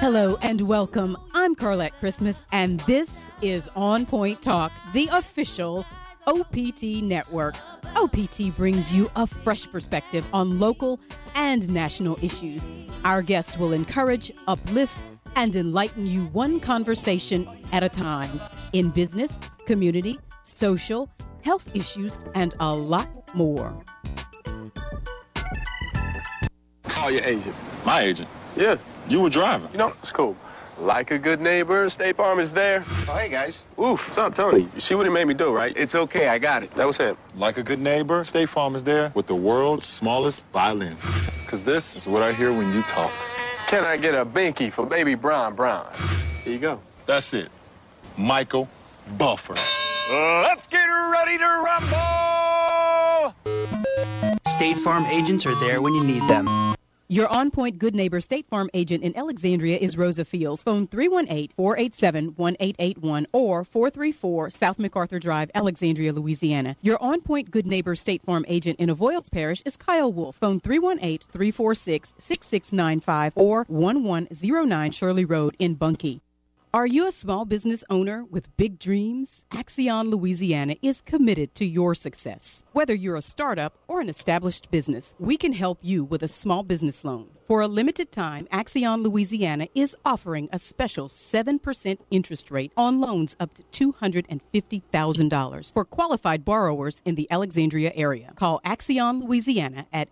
Hello and welcome. I'm Carlette Christmas, and this is On Point Talk, the official OPT network. OPT brings you a fresh perspective on local and national issues. Our guest will encourage, uplift, and enlighten you one conversation at a time in business, community, social, health issues, and a lot more. Call your agent. My agent? Yeah. You were driving. You know, it's cool. Like a good neighbor, State Farm is there. Oh, hey, guys. Oof, what's up, Tony? You see what he made me do, right? It's okay, I got it. That was him. Like a good neighbor, State Farm is there with the world's smallest violin. Because this is what I hear when you talk. Can I get a binky for baby Brown? Here you go. That's it. Michael Buffer. Let's get ready to rumble! State Farm agents are there when you need them. Your On Point Good Neighbor State Farm agent in Alexandria is Rosa Fields. Phone 318-487-1881 or 434 South MacArthur Drive, Alexandria, Louisiana. Your On Point Good Neighbor State Farm agent in Avoyelles Parish is Kyle Wolf. Phone 318-346-6695 or 1109 Shirley Road in Bunkie. Are you a small business owner with big dreams? Axion Louisiana is committed to your success. Whether you're a startup or an established business, we can help you with a small business loan. For a limited time, Axion Louisiana is offering a special 7% interest rate on loans up to $250,000 for qualified borrowers in the Alexandria area. Call Axion Louisiana at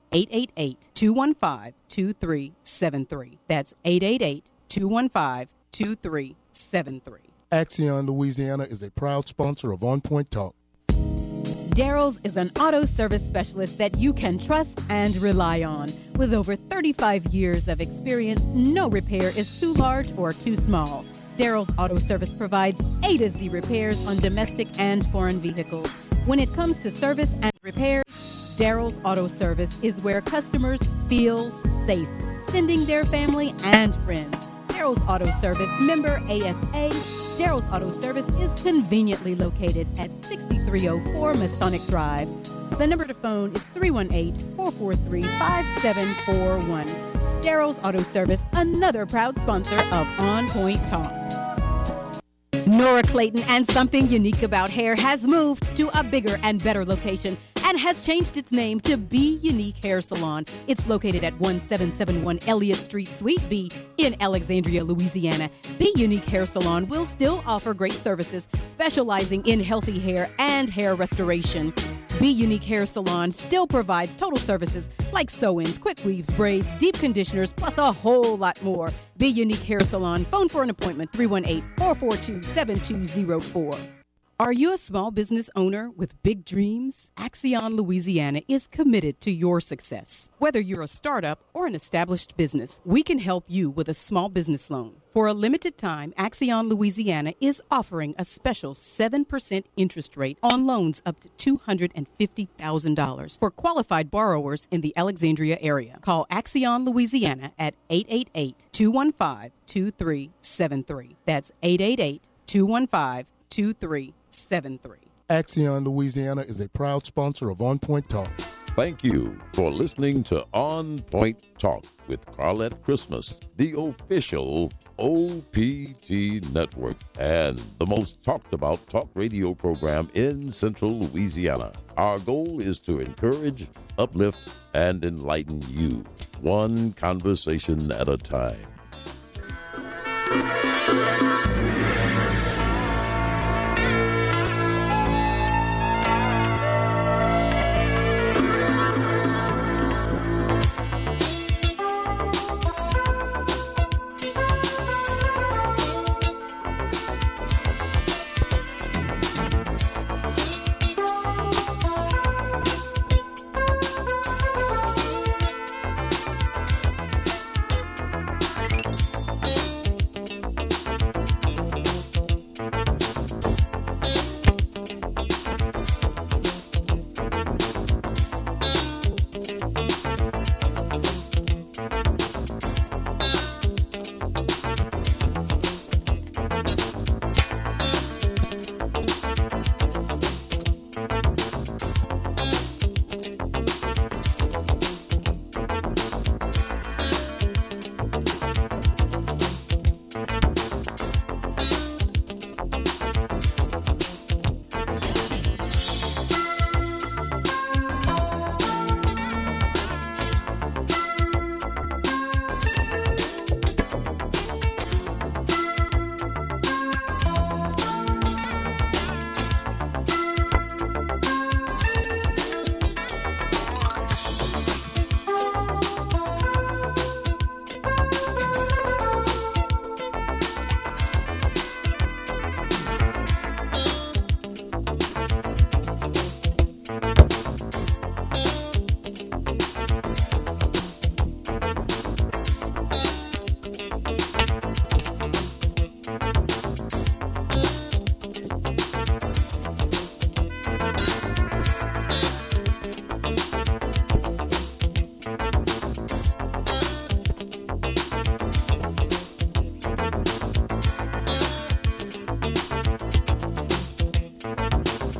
888-215-2373. That's 888-215-2373. Axion Louisiana is a proud sponsor of On Point Talk. Daryl's is an auto service specialist that you can trust and rely on. With over 35 years of experience, no repair is too large or too small. Daryl's Auto Service provides A to Z repairs on domestic and foreign vehicles. When it comes to service and repairs, Daryl's Auto Service is where customers feel safe, sending their family and friends. Daryl's Auto Service, member ASA. Daryl's Auto Service is conveniently located at 6304 Masonic Drive. The number to phone is 318-443-5741. Daryl's Auto Service, another proud sponsor of On Point Talk. Nora Clayton and Something Unique About Hair has moved to a bigger and better location and has changed its name to Be Unique Hair Salon. It's located at 1771 Elliott Street, Suite B in Alexandria, Louisiana. Be Unique Hair Salon will still offer great services, specializing in healthy hair and hair restoration. Be Unique Hair Salon still provides total services like sew-ins, quick weaves, braids, deep conditioners, plus a whole lot more. Be Unique Hair Salon. Phone for an appointment, 318-442-7204. Are you a small business owner with big dreams? Axion Louisiana is committed to your success. Whether you're a startup or an established business, we can help you with a small business loan. For a limited time, Axion Louisiana is offering a special 7% interest rate on loans up to $250,000 for qualified borrowers in the Alexandria area. Call Axion Louisiana at 888-215-2373. That's 888-215-2373. Axion Louisiana is a proud sponsor of On Point Talk. Thank you for listening to On Point Talk with Carlette Christmas, the official OPT network and the most talked about talk radio program in Central Louisiana. Our goal is to encourage, uplift, and enlighten you, one conversation at a time.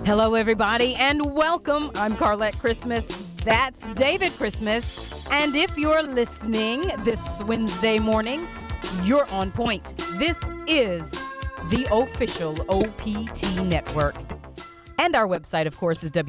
Hello, everybody, and welcome. I'm Carlette Christmas. That's David Christmas. And if you're listening this Wednesday morning, you're on point. This is the official OPT network. And our website, of course, is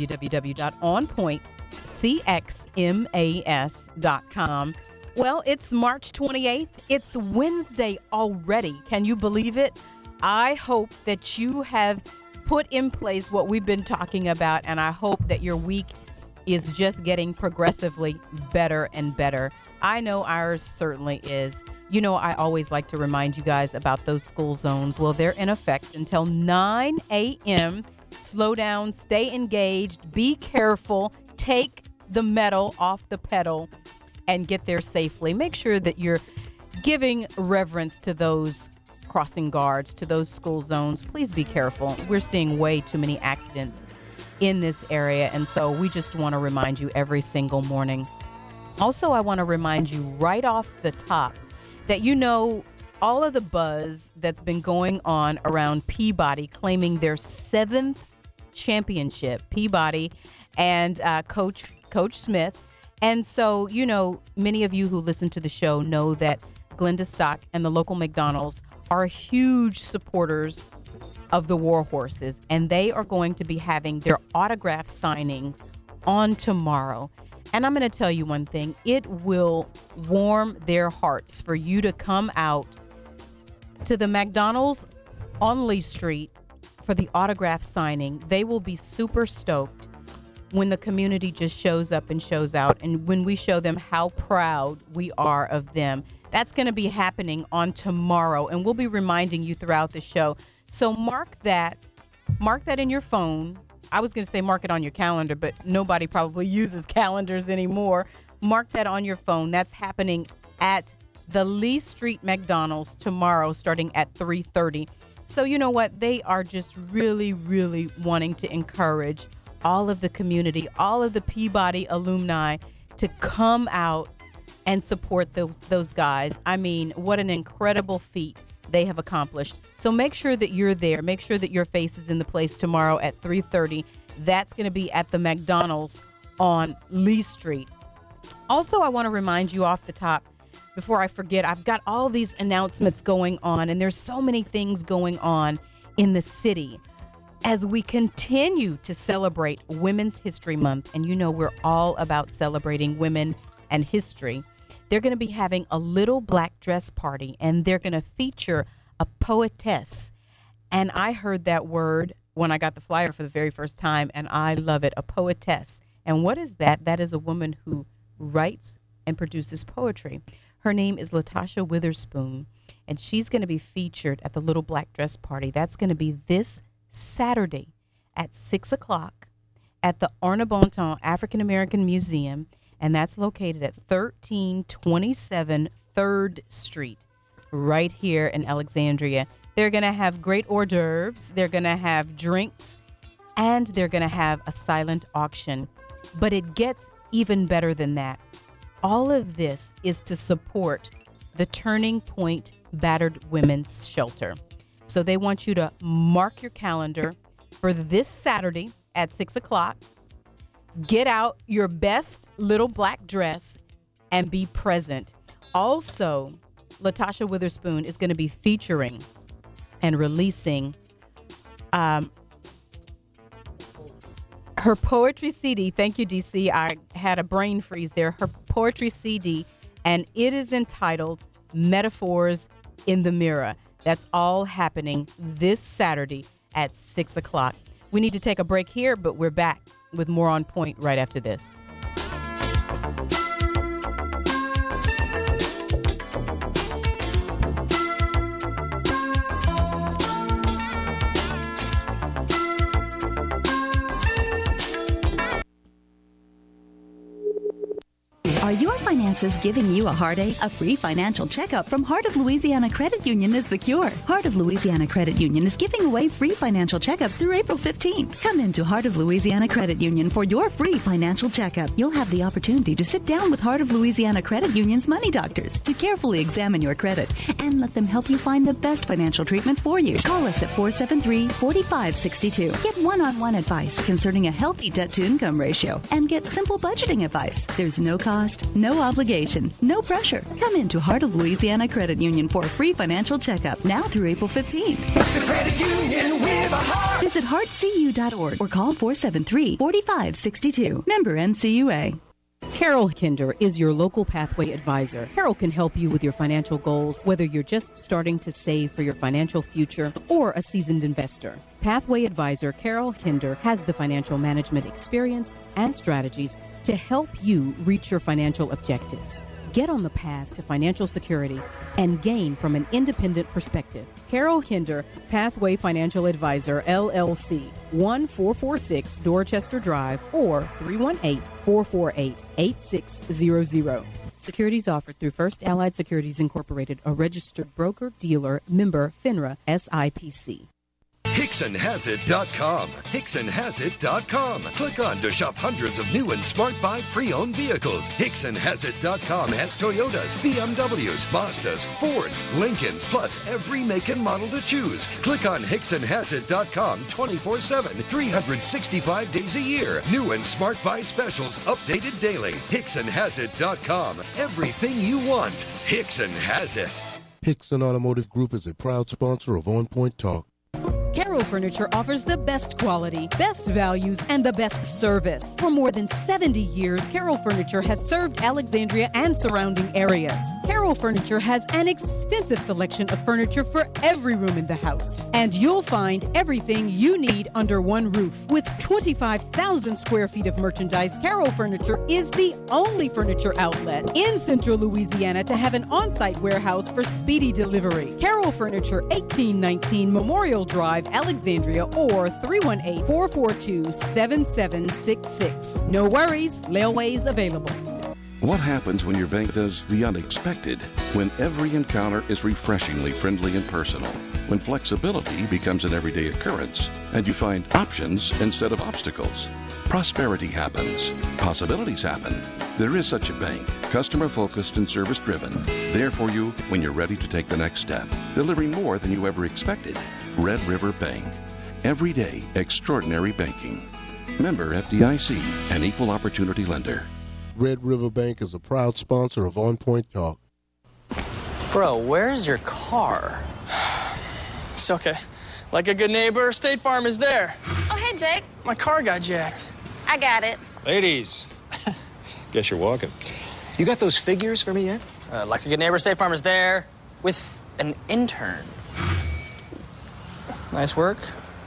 www.onpointcxmas.com. Well, it's March 28th. It's Wednesday already. Can you believe it? I hope that you have put in place what we've been talking about, and I hope that your week is just getting progressively better and better. I know ours certainly is. You know, I always like to remind you guys about those school zones. Well, they're in effect until 9 a.m. Slow down, stay engaged, be careful, take the metal off the pedal, and get there safely. Make sure that you're giving reverence to those crossing guards, to those school zones. Please be careful. We're seeing way too many accidents in this area, and so we just want to remind you every single morning. Also, I want to remind you right off the top that you know all of the buzz that's been going on around Peabody claiming their 7th championship, Peabody and Coach Smith. And so, you know, many of you who listen to the show know that Glenda Stock and the local McDonald's are huge supporters of the War Horses, and they are going to be having their autograph signings on tomorrow. And I'm going to tell you one thing, it will warm their hearts for you to come out to the McDonald's on Lee Street for the autograph signing. They will be super stoked when the community just shows up and shows out, and when we show them how proud we are of them. That's going to be happening on tomorrow, and we'll be reminding you throughout the show. So mark that in your phone. I was going to say mark it on your calendar, but nobody probably uses calendars anymore. Mark that on your phone. That's happening at the Lee Street McDonald's tomorrow, starting at 3:30. So you know what? They are just really, really wanting to encourage all of the community, all of the Peabody alumni to come out and support those guys. I mean, what an incredible feat they have accomplished. So make sure that you're there. Make sure that your face is in the place tomorrow at 3:30. That's going to be at the McDonald's on Lee Street. Also, I want to remind you off the top, before I forget, I've got all these announcements going on, and there's so many things going on in the city as we continue to celebrate Women's History Month. And you know, we're all about celebrating women and history. They're going to be having a little black dress party, and they're going to feature a poetess. And I heard that word when I got the flyer for the very first time, and I love it, a poetess. And what is that? That is a woman who writes and produces poetry. Her name is Latasha Witherspoon, and she's going to be featured at the little black dress party. That's going to be this Saturday at 6 o'clock at the Orna Bonton African American Museum, and that's located at 1327 3rd Street, right here in Alexandria. They're going to have great hors d'oeuvres, they're going to have drinks, and they're going to have a silent auction. But it gets even better than that. All of this is to support the Turning Point Battered Women's Shelter. So they want you to mark your calendar for this Saturday at 6 o'clock. Get out your best little black dress and be present. Also, Latasha Witherspoon is going to be featuring and releasing her poetry CD. Thank you, DC. I had a brain freeze there. Her poetry CD, and it is entitled Metaphors in the Mirror. That's all happening this Saturday at 6 o'clock. We need to take a break here, but we're back with more On Point right after this. Are your finances giving you a heartache? A free financial checkup from Heart of Louisiana Credit Union is the cure. Heart of Louisiana Credit Union is giving away free financial checkups through April 15th. Come into Heart of Louisiana Credit Union for your free financial checkup. You'll have the opportunity to sit down with Heart of Louisiana Credit Union's money doctors to carefully examine your credit and let them help you find the best financial treatment for you. Call us at 473-4562. Get one-on-one advice concerning a healthy debt-to-income ratio and get simple budgeting advice. There's no cost, no obligation, no pressure. Come into Heart of Louisiana Credit Union for a free financial checkup now through April 15th. The credit union with a heart. Visit heartcu.org or call 473-4562. Member NCUA. Carol Kinder is your local Pathway advisor. Carol can help you with your financial goals, whether you're just starting to save for your financial future or a seasoned investor. Pathway advisor Carol Kinder has the financial management experience and strategies to help you reach your financial objectives. Get on the path to financial security and gain from an independent perspective. Carol Kinder, Pathway Financial Advisor, LLC, 1446 Dorchester Drive, or 318-448-8600. Securities offered through First Allied Securities Incorporated, a registered broker-dealer, member FINRA, SIPC. HicksonHasIt.com. HicksonHasIt.com. Click on to shop hundreds of new and smart buy pre-owned vehicles. HicksonHasIt.com has Toyotas, BMWs, Mazdas, Fords, Lincolns, plus every make and model to choose. Click on HicksonHasIt.com 24/7, 365 days a year. New and smart buy specials updated daily. HicksonHasIt.com. Everything you want. Hickson has it. Hickson Automotive Group is a proud sponsor of On Point Talk. Carol Furniture offers the best quality, best values, and the best service. For more than 70 years, Carol Furniture has served Alexandria and surrounding areas. Carol Furniture has an extensive selection of furniture for every room in the house. And you'll find everything you need under one roof. With 25,000 square feet of merchandise, Carol Furniture is the only furniture outlet in Central Louisiana to have an on-site warehouse for speedy delivery. Carol Furniture, 1819 Memorial Drive, Alexandria, or 318-442-7766. No worries, layaway's available. What happens when your bank does the unexpected? When every encounter is refreshingly friendly and personal. When flexibility becomes an everyday occurrence and you find options instead of obstacles. Prosperity happens. Possibilities happen. There is such a bank, customer-focused and service-driven, there for you when you're ready to take the next step, delivering more than you ever expected. Red River Bank. Everyday extraordinary banking. Member FDIC, an equal opportunity lender. Red River Bank is a proud sponsor of On Point Talk. Bro, where's your car? It's okay. Like a good neighbor, State Farm is there. Oh, hey, Jake. My car got jacked. I got it. Ladies, guess you're walking. You got those figures for me yet? Like a good neighbor, State Farm is there with an intern. Nice work.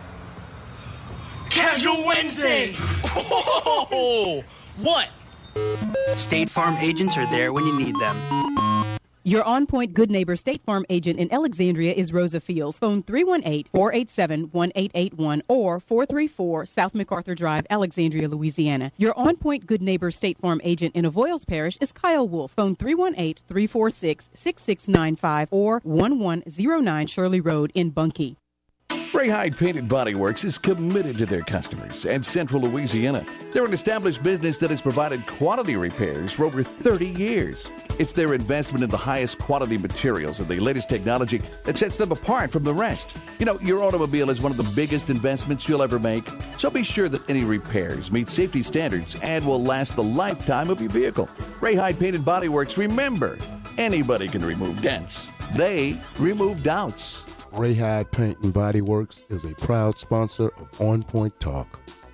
Casual Wednesdays! Oh, what? State Farm agents are there when you need them. Your on-point good neighbor State Farm agent in Alexandria is Rosa Fields. Phone 318-487-1881 or 434 South MacArthur Drive, Alexandria, Louisiana. Your on-point good neighbor State Farm agent in Avoyles Parish is Kyle Wolf. Phone 318-346-6695 or 1109 Shirley Road in Bunkie. Ray Hyde Painted Body Works is committed to their customers and Central Louisiana. They're an established business that has provided quality repairs for over 30 years. It's their investment in the highest quality materials and the latest technology that sets them apart from the rest. You know, your automobile is one of the biggest investments you'll ever make, so be sure that any repairs meet safety standards and will last the lifetime of your vehicle. Ray Hyde Painted Body Works, remember, anybody can remove dents. They remove doubts. Ray Hyde Paint and Body Works is a proud sponsor of On Point Talk.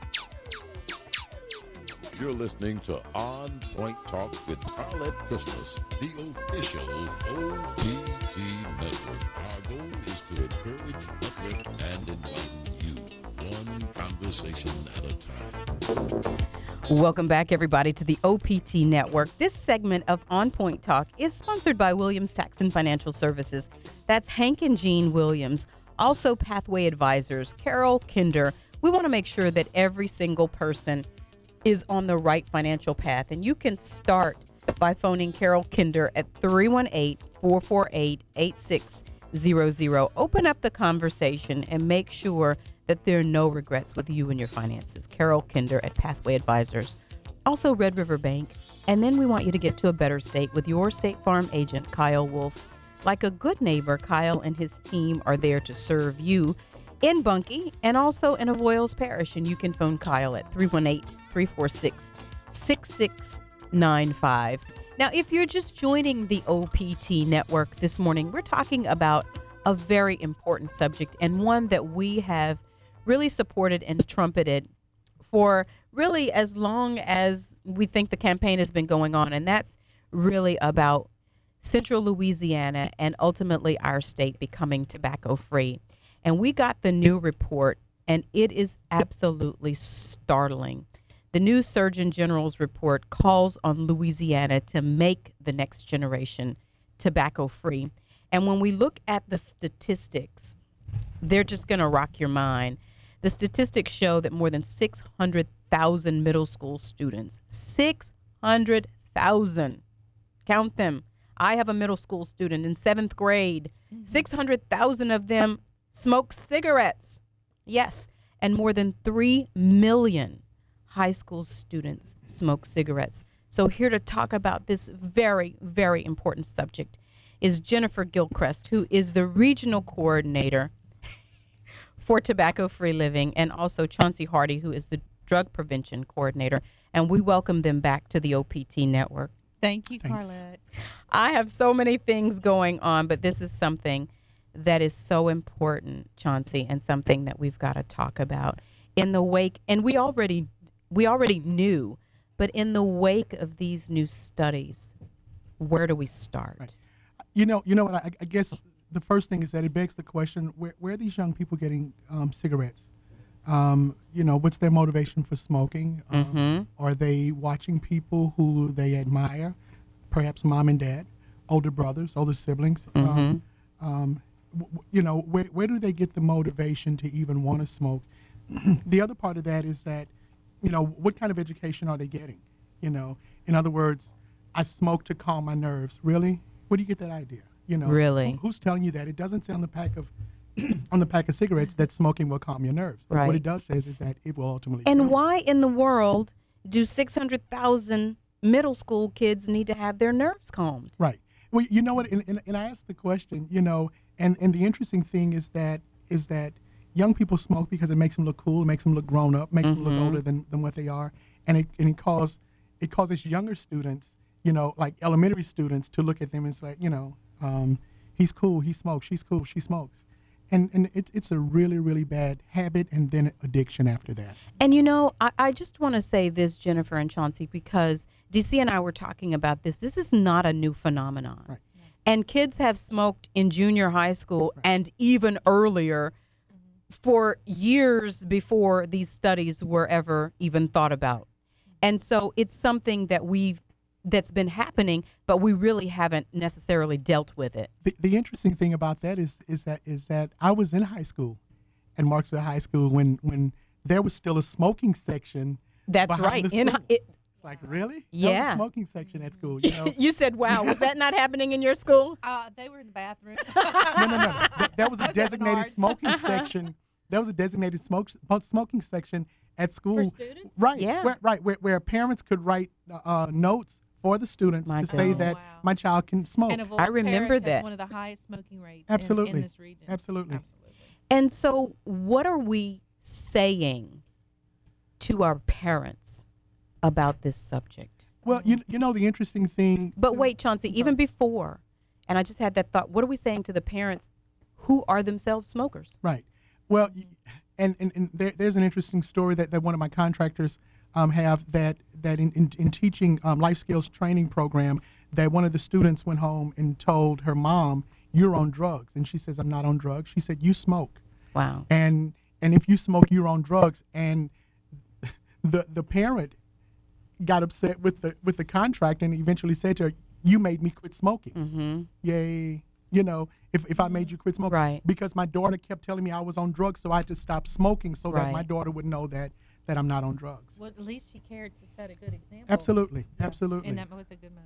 You're listening to On Point Talk with Carlette Christmas, the official OPT network. Our goal is to encourage, uplift, and enlighten you, one conversation at a time. Welcome back, everybody, to the OPT Network. This segment of On Point Talk is sponsored by Williams Tax and Financial Services. That's Hank and Jean Williams. Also, Pathway Advisors, Carol Kinder. We want to make sure that every single person is on the right financial path. And you can start by phoning Carol Kinder at 318-448-8600. Open up the conversation and make sure that there are no regrets with you and your finances. Carol Kinder at Pathway Advisors. Also Red River Bank. And then we want you to get to a better state with your State Farm agent, Kyle Wolf. Like a good neighbor, Kyle and his team are there to serve you in Bunkie and also in Avoyelles Parish. And you can phone Kyle at 318-346-6695. Now, if you're just joining the OPT network this morning, we're talking about a very important subject and one that we have really supported and trumpeted for really as long as we think the campaign has been going on. And that's really about Central Louisiana and ultimately our state becoming tobacco-free. And we got the new report, and it is absolutely startling. The new Surgeon General's report calls on Louisiana to make the next generation tobacco-free. And when we look at the statistics, they're just going to rock your mind. The statistics show that more than 600,000 middle school students, 600,000, count them. I have a middle school student in 7th grade. 600,000 of them smoke cigarettes. Yes, and more than 3 million high school students smoke cigarettes. So here to talk about this very, very important subject is Jennifer Gilchrist, who is the regional coordinator for Tobacco-Free Living, and also Chauncey Hardy, who is the drug prevention coordinator. And we welcome them back to the OPT network. Thank you, Thanks. Carlette. I have so many things going on, but this is something that is so important, Chauncey, and something that we've got to talk about in the wake. And we already knew, but in the wake of these new studies, where do we start? Right. You know what? I guess the first thing is that it begs the question: where are these young people getting cigarettes? What's their motivation for smoking? Are they watching people who they admire, perhaps mom and dad, older brothers, older siblings? Where do they get the motivation to even want to smoke? The other part of that is that, what kind of education are they getting? In other words, I smoke to calm my nerves. Really? Where do you get that idea? Really? Who's telling you that? It doesn't say on the pack of cigarettes that smoking will calm your nerves. Right. What it does say is that it will ultimately. And why in the world do 600,000 middle school kids need to have their nerves calmed? Right. Well, you know what? And I asked the question. And the interesting thing is that young people smoke because it makes them look cool, it makes them look grown up, makes them look older than what they are, and it causes younger students, like elementary students, to look at them and say, he's cool, he smokes, she's cool, she smokes. And it's a really, really bad habit and then addiction after that. And, I just want to say this, Jennifer and Chauncey, because DC and I were talking about this. This is not a new phenomenon. Right. And kids have smoked in junior high school and even earlier for years before these studies were ever even thought about. And so it's something that's been happening, but we really haven't necessarily dealt with it. The interesting thing about that is that I was in high school, at Marksville High School, when there was still a smoking section. That's right. It's like, really? Yeah. There was a smoking section at school. You said, wow, was that not happening in your school? They were in the bathroom. No. There was a designated smoking section. There was a designated smoking section at school. For students? Right. Yeah. Where parents could write notes for the students to say that my child can smoke. And I remember Parish has that. one of the highest smoking rates Absolutely. in this region. Absolutely. And so what are we saying to our parents about this subject? Well, the interesting thing. But wait, Chauncey, even before, and I just had that thought, what are we saying to the parents who are themselves smokers? Right. Well, and there's an interesting story that one of my contractors have that in teaching life skills training program, that one of the students went home and told her mom, "You're on drugs," and she says, "I'm not on drugs." She said, "You smoke." Wow. And if you smoke, you're on drugs. And the parent got upset with the contractor and eventually said to her, "You made me quit smoking." Mm-hmm. Yay. If I made you quit smoking. Right. Because my daughter kept telling me I was on drugs, so I had to stop smoking so that Right. my daughter would know that I'm not on drugs. Well, at least she cared to set a good example. Absolutely. And that was a good motivation.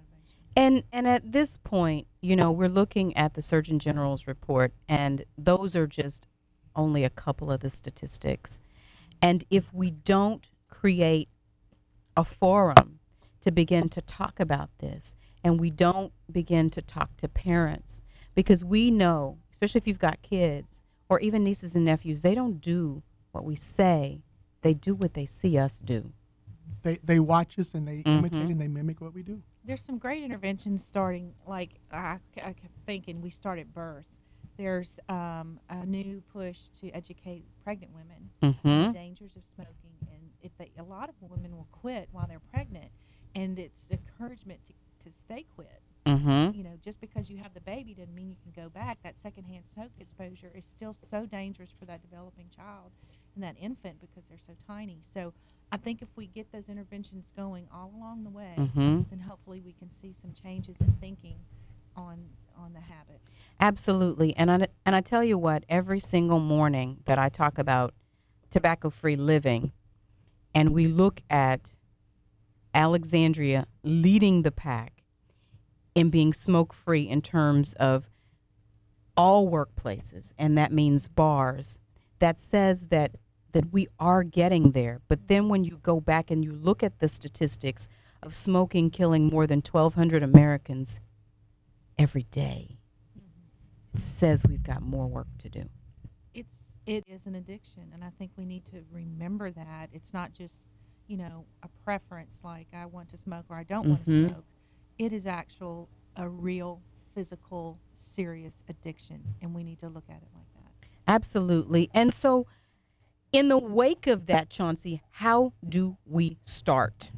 And at this point, we're looking at the Surgeon General's report, and those are just only a couple of the statistics. And if we don't create a forum to begin to talk about this, and we don't begin to talk to parents, because we know, especially if you've got kids or even nieces and nephews, they don't do what we say, they do what they see us do. They watch us and they imitate and they mimic what we do. There's some great interventions starting, like I kept thinking we start at birth. There's a new push to educate pregnant women on the dangers of smoking, and a lot of women will quit while they're pregnant, and it's encouragement to stay quit. Just because you have the baby doesn't mean you can go back. That secondhand smoke exposure is still so dangerous for that developing child and that infant because they're so tiny. So I think if we get those interventions going all along the way, then hopefully we can see some changes in thinking on the habit. Absolutely. And I tell you what, every single morning that I talk about tobacco-free living, and we look at Alexandria leading the pack in being smoke-free in terms of all workplaces, and that means bars, that says that we are getting there. But then when you go back and you look at the statistics of smoking killing more than 1,200 Americans every day, it says we've got more work to do. It is an addiction, and I think we need to remember that. It's not just, a preference like I want to smoke or I don't want to smoke. It is a real physical, serious addiction, and we need to look at it like that. Absolutely. And so in the wake of that, Chauncey, how do we start?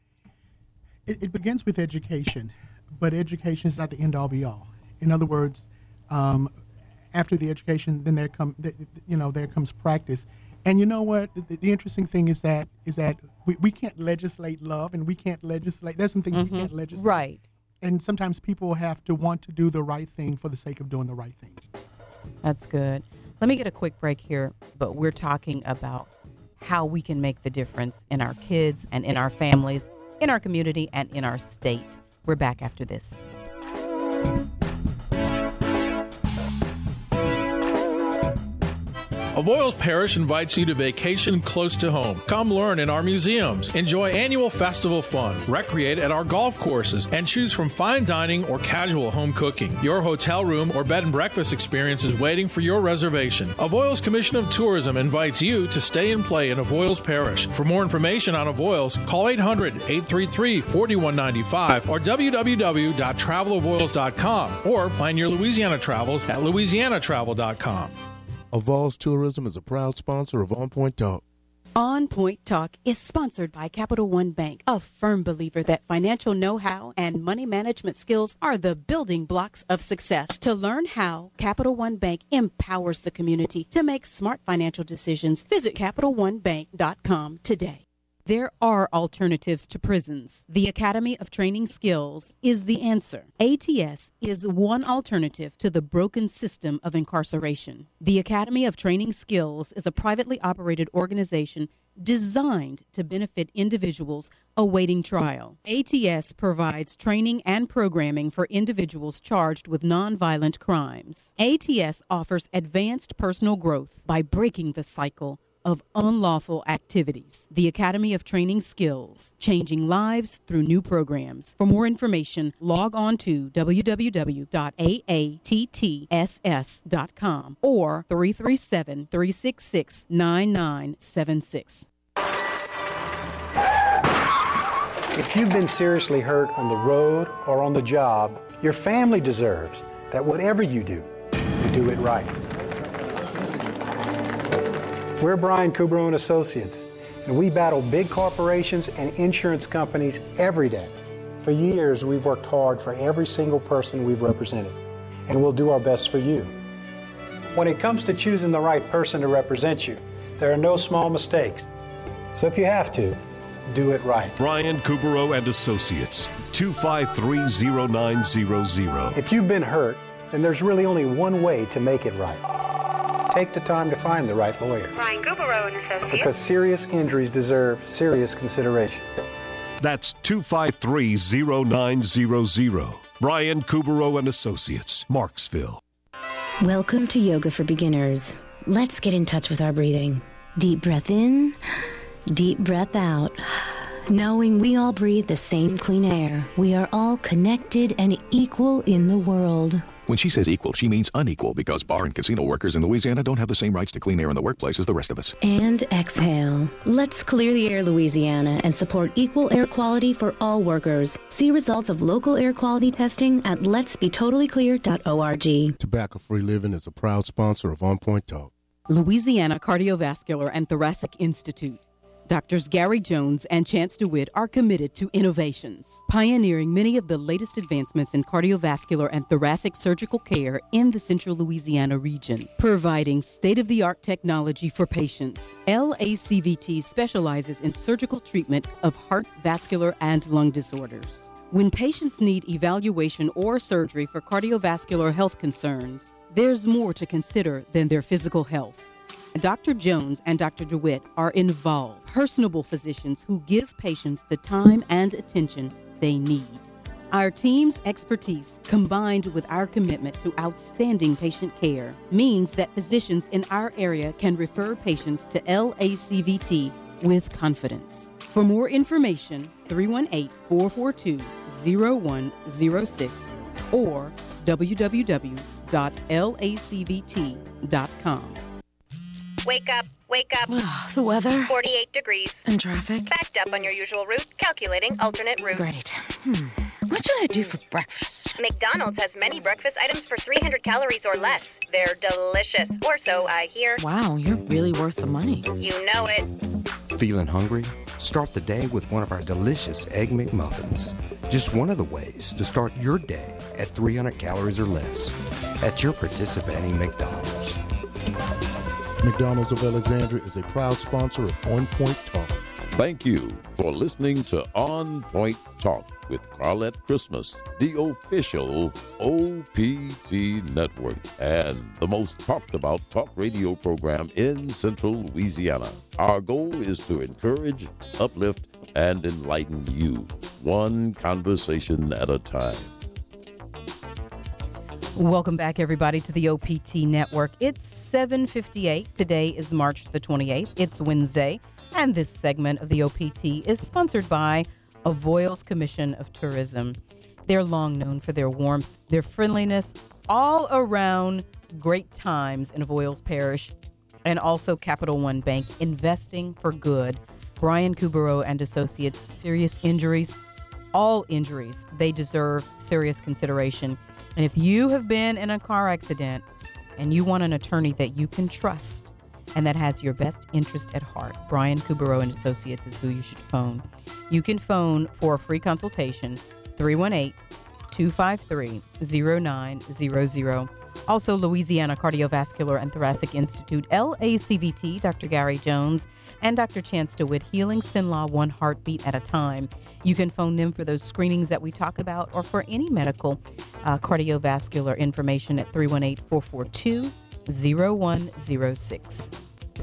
It begins with education, but education is not the end all be all. In other words, after the education, then there comes practice. And you know what? The interesting thing is that we can't legislate love, and we can't legislate. There's some things we can't legislate. Right. And sometimes people have to want to do the right thing for the sake of doing the right thing. That's good. Let me get a quick break here, but we're talking about how we can make the difference in our kids and in our families, in our community, and in our state. We're back after this. Avoyles Parish invites you to vacation close to home. Come learn in our museums, enjoy annual festival fun, recreate at our golf courses, and choose from fine dining or casual home cooking. Your hotel room or bed and breakfast experience is waiting for your reservation. Avoyles Commission of Tourism invites you to stay and play in Avoyles Parish. For more information on Avoyles, call 800-833-4195 or www.travelavoyles.com or plan your Louisiana travels at louisianatravel.com. Avoyles Tourism is a proud sponsor of On Point Talk. On Point Talk is sponsored by Capital One Bank, a firm believer that financial know-how and money management skills are the building blocks of success. To learn how Capital One Bank empowers the community to make smart financial decisions, visit CapitalOneBank.com today. There are alternatives to prisons. The Academy of Training Skills is the answer. ATS is one alternative to the broken system of incarceration. The Academy of Training Skills is a privately operated organization designed to benefit individuals awaiting trial. ATS provides training and programming for individuals charged with nonviolent crimes. ATS offers advanced personal growth by breaking the cycle of unlawful activities. The Academy of Training Skills, changing lives through new programs. For more information, log on to www.aattss.com or 337-366-9976. If you've been seriously hurt on the road or on the job, your family deserves that whatever you do it right. We're Brian Kubro & Associates, and we battle big corporations and insurance companies every day. For years, we've worked hard for every single person we've represented, and we'll do our best for you. When it comes to choosing the right person to represent you, there are no small mistakes. So if you have to, do it right. Brian Kubro & Associates, 253-0900. If you've been hurt, then there's really only one way to make it right. Take the time to find the right lawyer. Brian Kubro & Associates. Because serious injuries deserve serious consideration. That's 253-0900. Brian Kubero and Associates, Marksville. Welcome to Yoga for Beginners. Let's get in touch with our breathing. Deep breath in, deep breath out. Knowing we all breathe the same clean air, we are all connected and equal in the world. When she says equal, she means unequal, because bar and casino workers in Louisiana don't have the same rights to clean air in the workplace as the rest of us. And exhale. Let's clear the air, Louisiana, and support equal air quality for all workers. See results of local air quality testing at letsbetotallyclear.org. Tobacco-free living is a proud sponsor of On Point Talk. Louisiana Cardiovascular and Thoracic Institute. Doctors Gary Jones and Chance DeWitt are committed to innovations, pioneering many of the latest advancements in cardiovascular and thoracic surgical care in the central Louisiana region, providing state-of-the-art technology for patients. LACVT specializes in surgical treatment of heart, vascular, and lung disorders. When patients need evaluation or surgery for cardiovascular health concerns, there's more to consider than their physical health. Dr. Jones and Dr. DeWitt are involved, personable physicians who give patients the time and attention they need. Our team's expertise, combined with our commitment to outstanding patient care, means that physicians in our area can refer patients to LACVT with confidence. For more information, 318-442-0106 or www.lacvt.com. Wake up. The weather. 48 degrees. And traffic. Backed up on your usual route. Calculating alternate route. Great. What should I do for breakfast? McDonald's has many breakfast items for 300 calories or less. They're delicious. Or so I hear. Wow, you're really worth the money. You know it. Feeling hungry? Start the day with one of our delicious Egg McMuffins. Just one of the ways to start your day at 300 calories or less at your participating McDonald's. McDonald's of Alexandria is a proud sponsor of On Point Talk. Thank you for listening to On Point Talk with Carlette Christmas, the official OPT network and the most talked about talk radio program in Central Louisiana. Our goal is to encourage, uplift, and enlighten you, one conversation at a time. Welcome back, everybody, to the OPT Network. It's 7:58. Today is March the 28th. It's Wednesday, and this segment of the OPT is sponsored by Avoyelles Commission of Tourism. They're long known for their warmth, their friendliness, all around great times in Avoyelles Parish, and also Capital One Bank, investing for good. Brian Kubero and Associates, serious injuries, all injuries, they deserve serious consideration. And if you have been in a car accident and you want an attorney that you can trust and that has your best interest at heart, Brian Kubero and Associates is who you should phone. You can phone for a free consultation, 318-253-0900. Also, Louisiana Cardiovascular and Thoracic Institute, LACVT, Dr. Gary Jones, and Dr. Chance DeWitt, Healing Sinlaw, one heartbeat at a time. You can phone them for those screenings that we talk about or for any medical cardiovascular information at 318-442-0106.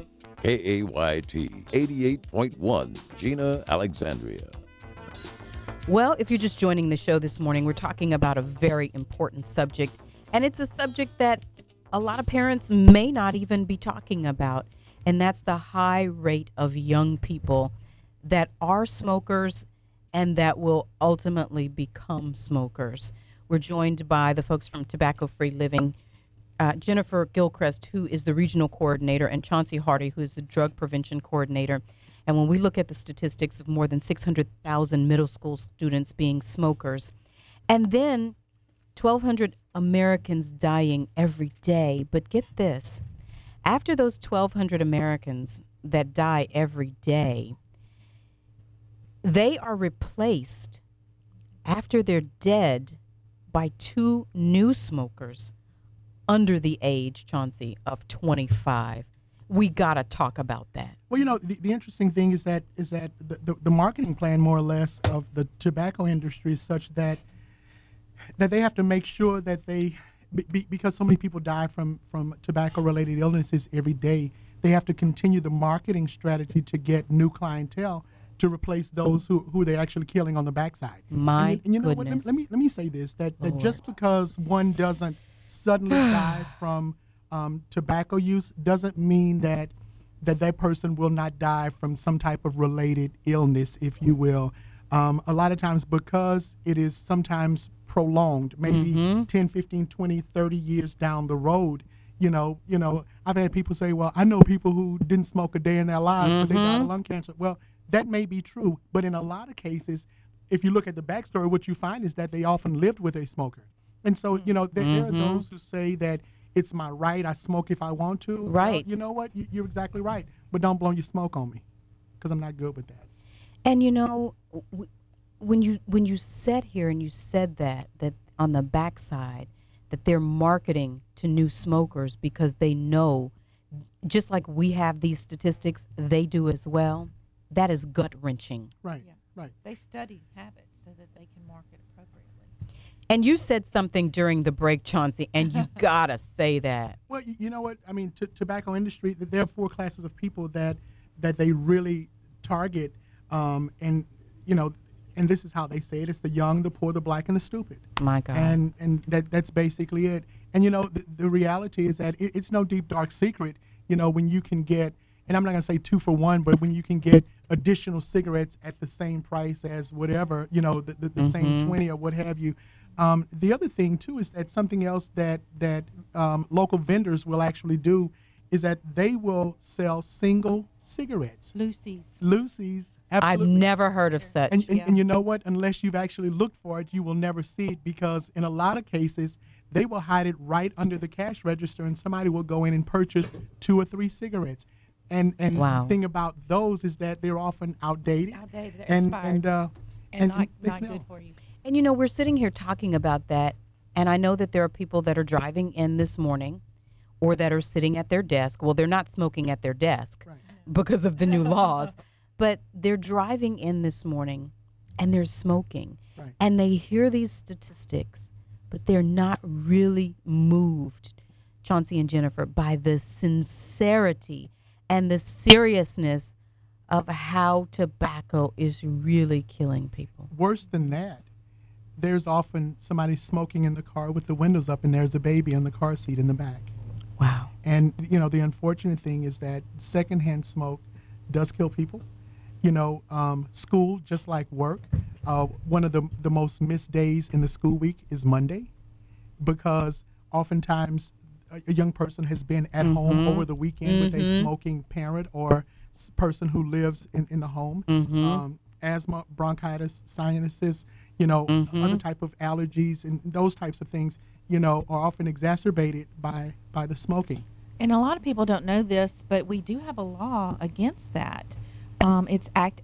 KAYT 88.1, Gina, Alexandria. Well, if you're just joining the show this morning, we're talking about a very important subject, and it's a subject that a lot of parents may not even be talking about, and that's the high rate of young people that are smokers and that will ultimately become smokers. We're joined by the folks from Tobacco Free Living, Jennifer Gilchrist, who is the regional coordinator, and Chauncey Hardy, who is the drug prevention coordinator. And when we look at the statistics of more than 600,000 middle school students being smokers, and then 1,200 Americans dying every day. But get this, after those 1,200 Americans that die every day, they are replaced after they're dead by 2 new smokers under the age, Chauncey, of 25. We got to talk about that. Well, you know, the interesting thing is that the marketing plan, more or less, of the tobacco industry is such that they have to make sure that they, because so many people die from tobacco-related illnesses every day, they have to continue the marketing strategy to get new clientele to replace those who they're actually killing on the backside. And you know goodness. what? Let me say this: that just because one doesn't suddenly die from tobacco use doesn't mean that person will not die from some type of related illness, if you will. A lot of times, because it is sometimes prolonged, maybe 10, 15, 20, 30 years down the road. You know, I've had people say, well, I know people who didn't smoke a day in their lives, but they died of lung cancer. Well, that may be true, but in a lot of cases, if you look at the backstory, what you find is that they often lived with a smoker. And so, there are those who say that it's my right, I smoke if I want to. Right. Well, you know what? You're exactly right. But don't blow your smoke on me, because I'm not good with that. And when you sat here and you said that on the backside, that they're marketing to new smokers because they know, just like we have these statistics, they do as well. That is gut-wrenching. Right, right. They study habits so that they can market appropriately. And you said something during the break, Chauncey, and you gotta say that. Well, you know what? I mean, tobacco industry, there are 4 classes of people that they really target, and this is how they say it: it's the young, the poor, the black, and the stupid. My God. And that's basically it. And the reality is that it's no deep dark secret. When you can get, and I'm not gonna say 2 for 1, but when you can get additional cigarettes at the same price as whatever, the same 20 or what have you. The other thing too is that something else that local vendors will actually do is that they will sell single cigarettes. Lucy's. Absolutely. I've never heard of such. And you know what? Unless you've actually looked for it, you will never see it, because in a lot of cases, they will hide it right under the cash register, and somebody will go in and purchase 2 or 3 cigarettes. And wow. The thing about those is that they're often outdated. They're and expired. And not good for you. And we're sitting here talking about that, and I know that there are people that are driving in this morning or that are sitting at their desk. Well, they're not smoking at their desk because of the new laws, but they're driving in this morning and they're smoking. Right. And they hear these statistics, but they're not really moved, Chauncey and Jennifer, by the sincerity and the seriousness of how tobacco is really killing people. Worse than that, there's often somebody smoking in the car with the windows up, and there's a baby in the car seat in the back. Wow. And, the unfortunate thing is that secondhand smoke does kill people. School, just like work, one of the most missed days in the school week is Monday, because oftentimes a young person has been at home over the weekend with a smoking parent or person who lives in the home. Asthma, bronchitis, sinuses, other type of allergies, and those types of things, are often exacerbated by the smoking. And a lot of people don't know this, but we do have a law against that. It's Act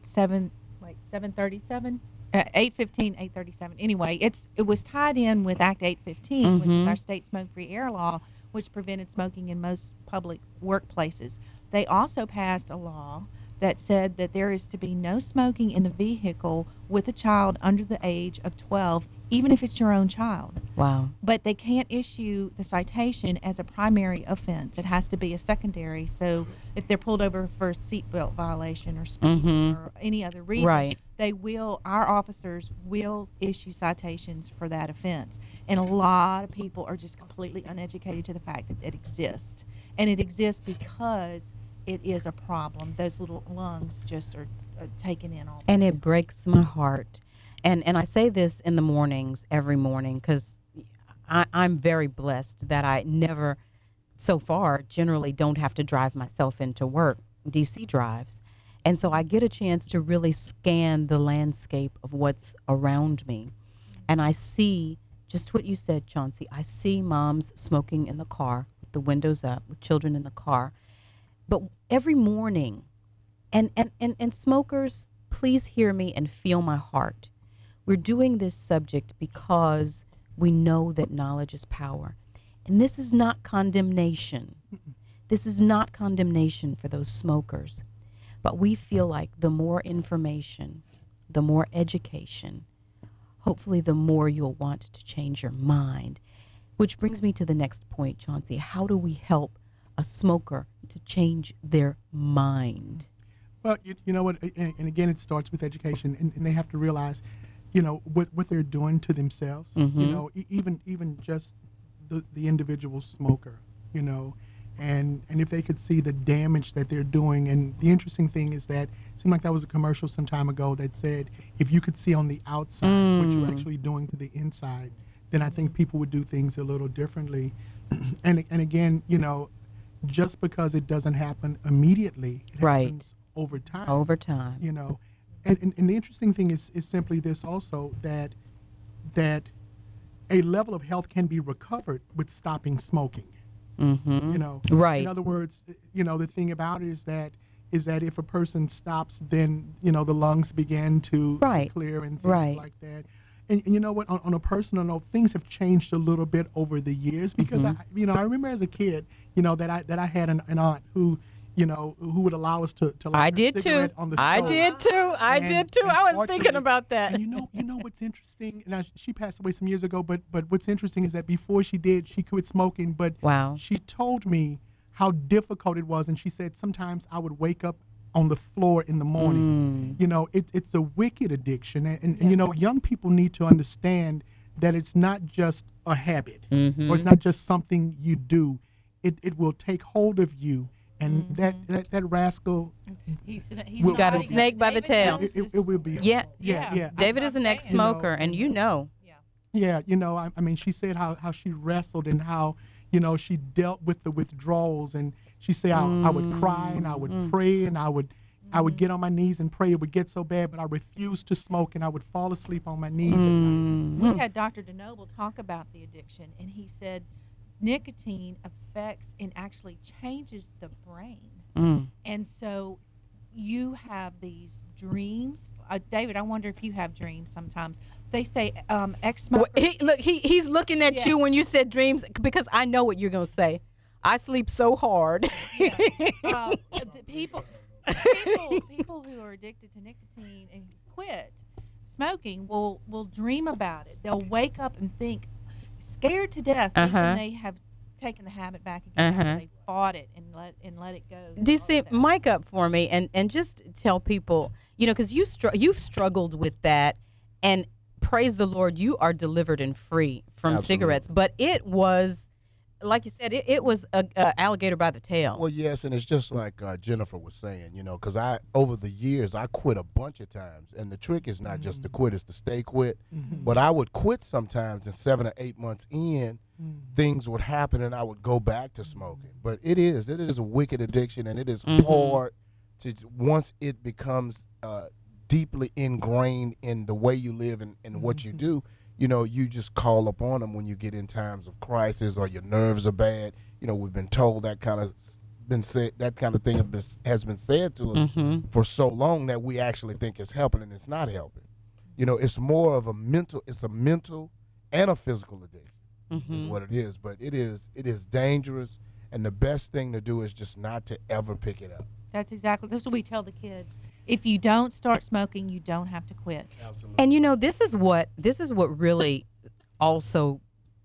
737. 815, 837. Anyway, it was tied in with Act 815, which is our state smoke-free air law, which prevented smoking in most public workplaces. They also passed a law that said that there is to be no smoking in the vehicle with a child under the age of 12, even if it's your own child. Wow. But they can't issue the citation as a primary offense. It has to be a secondary. So if they're pulled over for a seatbelt violation or speeding or any other reason, our officers will issue citations for that offense. And a lot of people are just completely uneducated to the fact that it exists. And it exists because it is a problem. Those little lungs just are taken in all. And it breaks my heart. And I say this in the mornings, every morning, because I'm very blessed that I never, so far, generally don't have to drive myself into work. DC drives. And so I get a chance to really scan the landscape of what's around me. And I see just what you said, Chauncey. I see moms smoking in the car, with the windows up, with children in the car. But every morning, and smokers, please hear me and feel my heart. We're doing this subject because we know that knowledge is power. And this is not condemnation. This is not condemnation for those smokers. But we feel like the more information, the more education, hopefully the more you'll want to change your mind. Which brings me to the next point, Chauncey. How do we help a smoker to change their mind? Well, you know what, and again, it starts with education, and they have to realize, you know, what they're doing to themselves. Mm-hmm. You know, even just the individual smoker, you know, and if they could see the damage that they're doing. And the interesting thing is that it seemed like that was a commercial some time ago that said if you could see on the outside what you're actually doing to the inside, then I think people would do things a little differently. and again, you know, just because it doesn't happen immediately, it happens over time. Over time. You know, and the interesting thing is simply this also, that a level of health can be recovered with stopping smoking. Mm-hmm. You know, right. In other words, you know, the thing about it is that if a person stops, then, you know, the lungs begin to clear and things like that. And you know what? On a personal note, things have changed a little bit over the years because I remember as a kid, you know, that I had an aunt who, you know, who would allow us to light a cigarette on the stove. I did too. I was thinking about that. And you know what's interesting? Now, she passed away some years ago, but what's interesting is that before she did, she quit smoking. But she told me how difficult it was, and she said sometimes I would wake up on the floor in the morning. You know, it's a wicked addiction, and you know, young people need to understand that it's not just a habit, or it's not just something you do. It will take hold of you. And that rascal, he's got a snake by the tail. It will be. Yeah. David I- is an ex-smoker, and you know. Yeah, you know, I mean, she said how she wrestled and how, you know, she dealt with the withdrawals, and she said I would cry and I would pray and I would get on my knees and pray. It would get so bad, but I refused to smoke, and I would fall asleep on my knees at night. We had Dr. DeNoble talk about the addiction, and he said nicotine affects and actually changes the brain. And so you have these dreams. David, I wonder if you have dreams sometimes. They say ex-smokers. He's looking at you when you said dreams, because I know what you're going to say. I sleep so hard. People who are addicted to nicotine and quit smoking will dream about it. They'll wake up and think, scared to death, and they have taken the habit back again. After they fought it and let it go. DC, mic up for me, and just tell people, you know, because you've struggled with that, and praise the Lord, you are delivered and free from cigarettes. But it was, like you said, it was a alligator by the tail. Well, yes, and it's just like Jennifer was saying, you know, because over the years, I quit a bunch of times. And the trick is not just to quit, it's to stay quit. But I would quit sometimes, and 7 or 8 months in, things would happen, and I would go back to smoking. But it is a wicked addiction, and it is hard to, once it becomes deeply ingrained in the way you live and what you do, you know, you just call upon them when you get in times of crisis or your nerves are bad. You know, we've been told that kind of thing has been said to us for so long that we actually think it's helping, and it's not helping. You know, it's more of a mental and a physical addiction is what it is. But it is dangerous, and the best thing to do is just not to ever pick it up. That's what we tell the kids. If you don't start smoking, you don't have to quit. Absolutely. And you know, this is what really also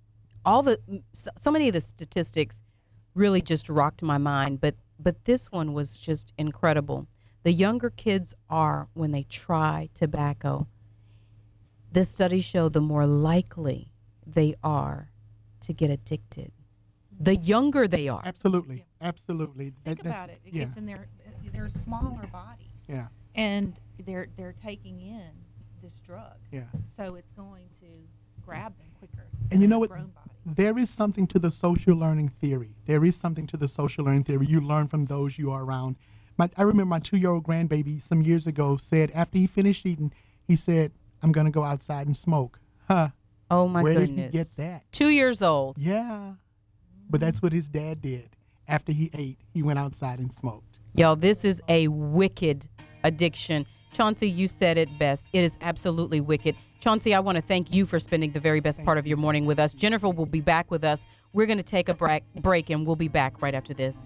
so many of the statistics really just rocked my mind, but this one was just incredible. The younger kids are, when they try tobacco, the studies show the more likely they are to get addicted. The younger they are. Absolutely. Think about it. It gets in their smaller bodies. Yeah. And they're taking in this drug. Yeah. So it's going to grab them quicker. And you know what? There is something to the social learning theory. You learn from those you are around. I remember my 2-year-old grandbaby some years ago said, after he finished eating, he said, "I'm going to go outside and smoke." Oh, my Where goodness. did he get that? 2 years old. Yeah. But that's what his dad did. After he ate, he went outside and smoked. Y'all, this is a wicked addiction. Chauncey, you said it best. It is absolutely wicked. Chauncey, I want to thank you for spending the very best part of your morning with us. Jennifer will be back with us. We're going to take a break, and we'll be back right after this.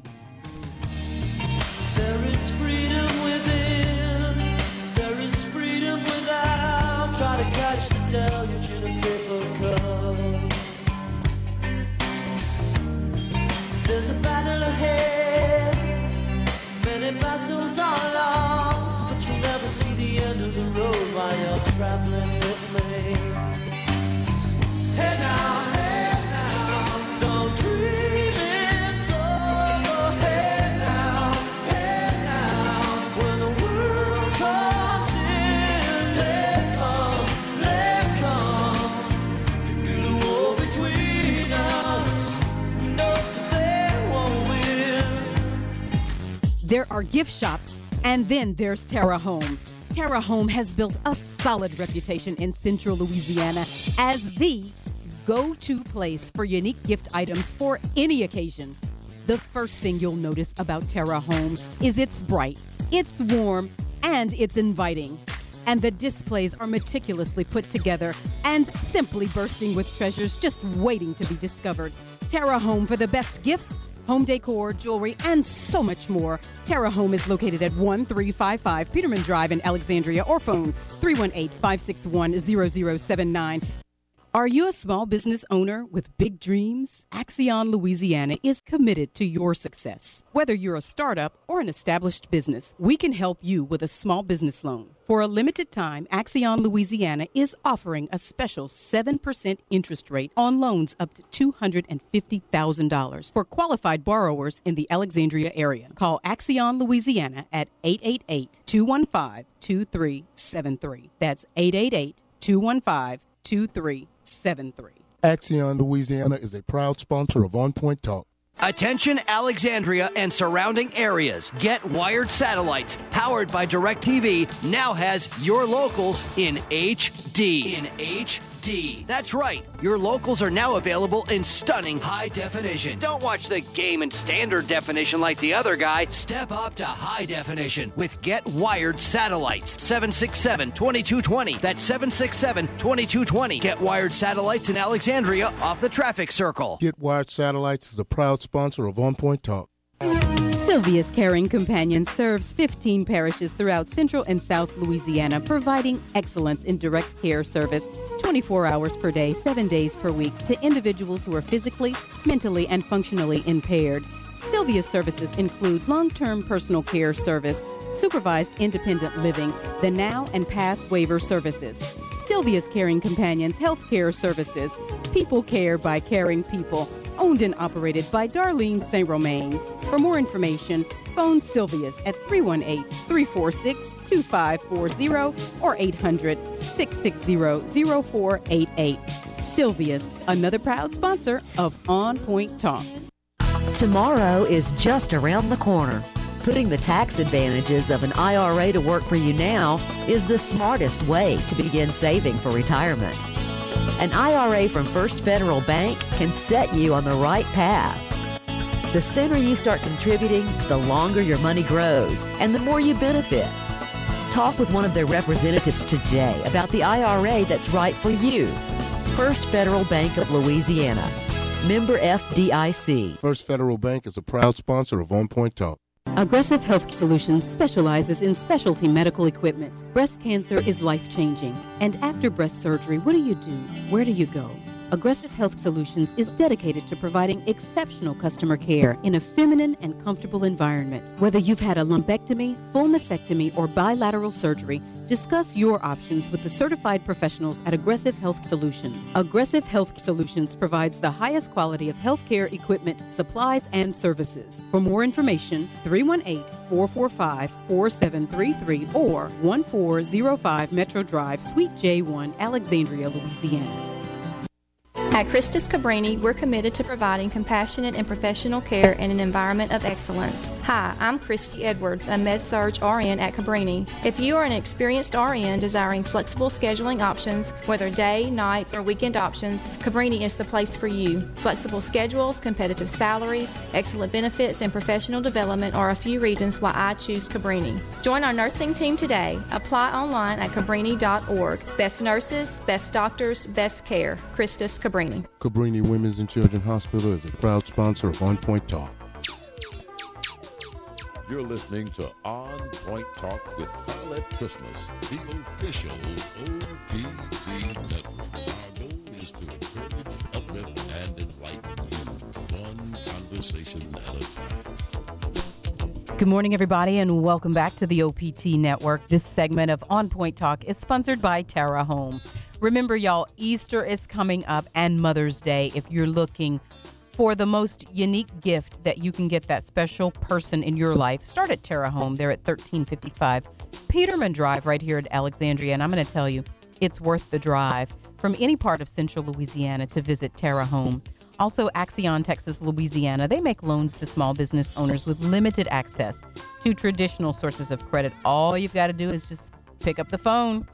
There is freedom within. There is freedom without. Try to catch the deluge in a paper cup. There's a battle ahead. Many battles are lost. see the end of the road while you're traveling with me. Hey now, don't dream it's over. Hey now, when the world comes in, they come. The war between us, no, they won't win. There are gift shops, and then there's Terra Home. Terra Home has built a solid reputation in Central Louisiana as the go-to place for unique gift items for any occasion. The first thing you'll notice about Terra Home is it's bright, it's warm, and it's inviting. And the displays are meticulously put together and simply bursting with treasures just waiting to be discovered. Terra Home for the best gifts, home decor, jewelry, and so much more. Terra Home is located at 1355 Peterman Drive in Alexandria, or phone 318-561-0079. Are you a small business owner with big dreams? Axion Louisiana is committed to your success. Whether you're a startup or an established business, we can help you with a small business loan. For a limited time, Axion Louisiana is offering a special 7% interest rate on loans up to $250,000 for qualified borrowers in the Alexandria area. Call Axion Louisiana at 888-215-2373. That's 888-215-2373. Axion Louisiana is a proud sponsor of On Point Talk. Attention Alexandria and surrounding areas. Get Wired Satellites, powered by DirecTV, now has your locals in HD. That's right. Your locals are now available in stunning high definition. Don't watch the game in standard definition like the other guy. Step up to high definition with Get Wired Satellites. 767-2220. That's 767-2220. Get Wired Satellites in Alexandria off the traffic circle. Get Wired Satellites is a proud sponsor of On Point Talk. Sylvia's Caring Companion serves 15 parishes throughout Central and South Louisiana, providing excellence in direct care service 24 hours per day, 7 days per week to individuals who are physically, mentally, and functionally impaired. Sylvia's services include long-term personal care service, supervised independent living, the now and past waiver services. Sylvia's Caring Companions Health Care Services, people care by caring people, owned and operated by Darlene St. Romain. For more information, phone Sylvia's at 318-346-2540 or 800-660-0488. Sylvia's, another proud sponsor of On Point Talk. Tomorrow is just around the corner. Putting the tax advantages of an IRA to work for you now is the smartest way to begin saving for retirement. An IRA from First Federal Bank can set you on the right path. The sooner you start contributing, the longer your money grows and the more you benefit. Talk with one of their representatives today about the IRA that's right for you. First Federal Bank of Louisiana. Member FDIC. First Federal Bank is a proud sponsor of On Point Talk. Aggressive Health Solutions specializes in specialty medical equipment. Breast cancer is life-changing. And after breast surgery, what do you do? Where do you go? Aggressive Health Solutions is dedicated to providing exceptional customer care in a feminine and comfortable environment. Whether you've had a lumpectomy, full mastectomy, or bilateral surgery, discuss your options with the certified professionals at Aggressive Health Solutions. Aggressive Health Solutions provides the highest quality of healthcare equipment, supplies, and services. For more information, 318-445-4733 or 1405 Metro Drive, Suite J1, Alexandria, Louisiana. At Christus Cabrini, we're committed to providing compassionate and professional care in an environment of excellence. Hi, I'm Christy Edwards, a Med-Surg RN at Cabrini. If you are an experienced RN desiring flexible scheduling options, whether day, nights, or weekend options, Cabrini is the place for you. Flexible schedules, competitive salaries, excellent benefits, and professional development are a few reasons why I choose Cabrini. Join our nursing team today. Apply online at cabrini.org. Best nurses, best doctors, best care. Christus Cabrini. Cabrini Women's and Children's Hospital is a proud sponsor of On Point Talk. You're listening to On Point Talk with Carlette Christmas, the official OPT network. Our goal is to encourage, uplift, and enlighten you, one conversation at a time. Good morning, everybody, and welcome back to the OPT Network. This segment of On Point Talk is sponsored by Terra Home. Remember, y'all, Easter is coming up and Mother's Day. If you're looking for the most unique gift that you can get that special person in your life, start at Terra Home. They're at 1355 Peterman Drive right here at Alexandria. And I'm going to tell you, it's worth the drive from any part of central Louisiana to visit Terra Home. Also, Axion, Texas, Louisiana. They make loans to small business owners with limited access to traditional sources of credit. All you've got to do is just pick up the phone,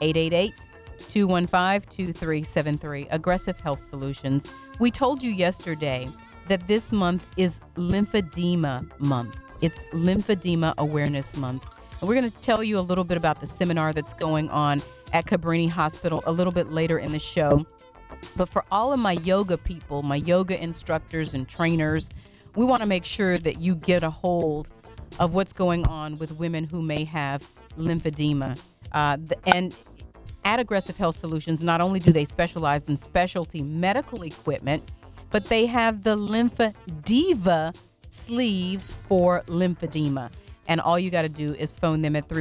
888-215-2373. Aggressive Health Solutions. We told you yesterday that this month is Lymphedema Month. It's Lymphedema Awareness Month. And we're going to tell you a little bit about the seminar that's going on at Cabrini Hospital a little bit later in the show. But for all of my yoga people, my yoga instructors and trainers, we want to make sure that you get a hold of what's going on with women who may have lymphedema. And at Aggressive Health Solutions, not only do they specialize in specialty medical equipment, but they have the Lymphediva sleeves for lymphedema. And all you got to do is phone them at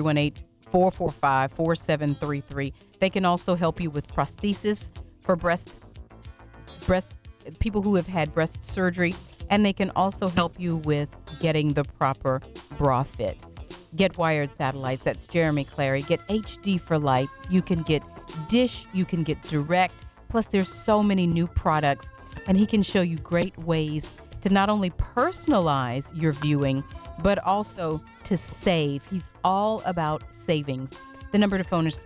318-445-4733. They can also help you with prosthesis for breast people who have had breast surgery, and they can also help you with getting the proper bra fit. Get wired satellites. That's Jeremy Clary. Get HD for life. You can get Dish. You can get Direct. Plus, there's so many new products, and he can show you great ways to not only personalize your viewing, but also to save. He's all about savings. The number to phone is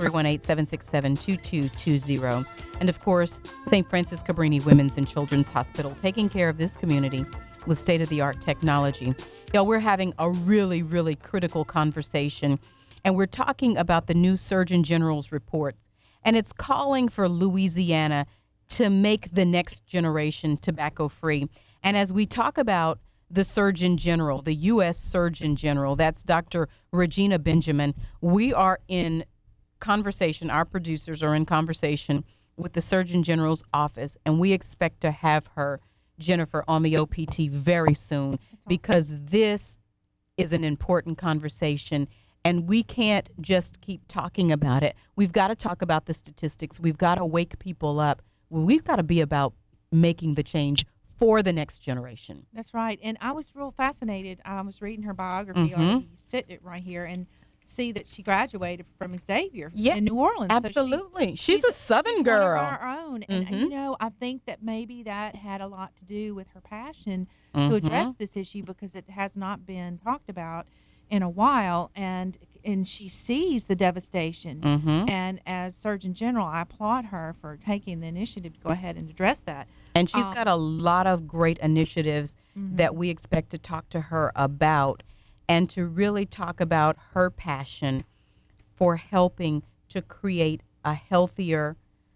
318-767-2220. And of course, St. Francis Cabrini Women's and Children's Hospital, taking care of this community with state-of-the-art technology. Y'all, we're having a really, really critical conversation, and we're talking about the new Surgeon General's report. And it's calling for Louisiana to make the next generation tobacco-free. And as we talk about the Surgeon General, the U.S. Surgeon General, that's Dr. Regina Benjamin. We are in conversation, our producers are in conversation with the Surgeon General's office, and we expect to have her, Jennifer, on the OPT very soon, because this is an important conversation, and we can't just keep talking about it. We've got to talk about the statistics. We've got to wake people up. We've got to be about making the change for the next generation. That's right. And I was real fascinated. I was reading her biography, already sit it right here, and see that she graduated from Xavier in New Orleans. Absolutely. So she's a Southern girl. One of our own. And, you know, I think that maybe that had a lot to do with her passion to address this issue, because it has not been talked about in a while. And she sees the devastation. And as Surgeon General, I applaud her for taking the initiative to go ahead and address that. And she's got a lot of great initiatives that we expect to talk to her about, and to really talk about her passion for helping to create a healthier,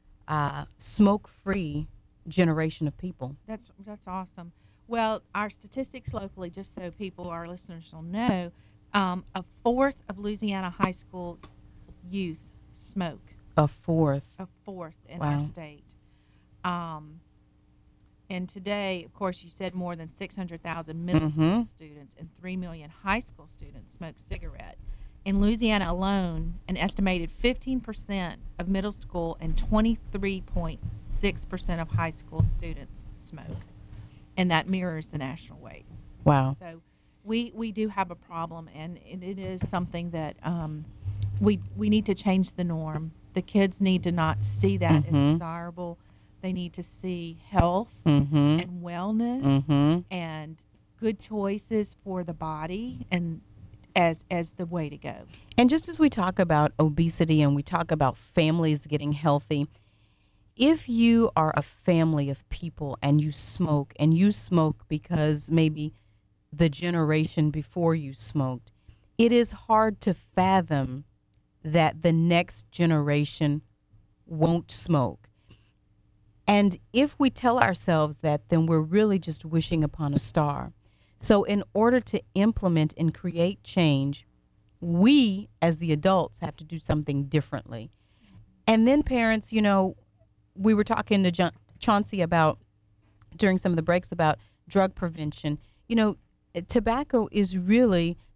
smoke-free generation of people. That's awesome. Well, our statistics locally, just so people, our listeners will know, a fourth of Louisiana high school youth smoke. A fourth In our state. And today, of course, you said more than 600,000 middle school students and 3 million high school students smoke cigarettes. In Louisiana alone, an estimated 15% of middle school and 23.6% of high school students smoke. And that mirrors the national rate. Wow. So we do have a problem, and it is something that we need to change the norm. The kids need to not see that as desirable. They need to see health and wellness and good choices for the body, and as the way to go. And just as we talk about obesity and we talk about families getting healthy, if you are a family of people and you smoke because maybe the generation before you smoked, it is hard to fathom that the next generation won't smoke. And if we tell ourselves that, then we're really just wishing upon a star. So in order to implement and create change, we as the adults have to do something differently. And then parents, you know, we were talking to Chauncey about, during some of the breaks, about drug prevention. You know, tobacco is really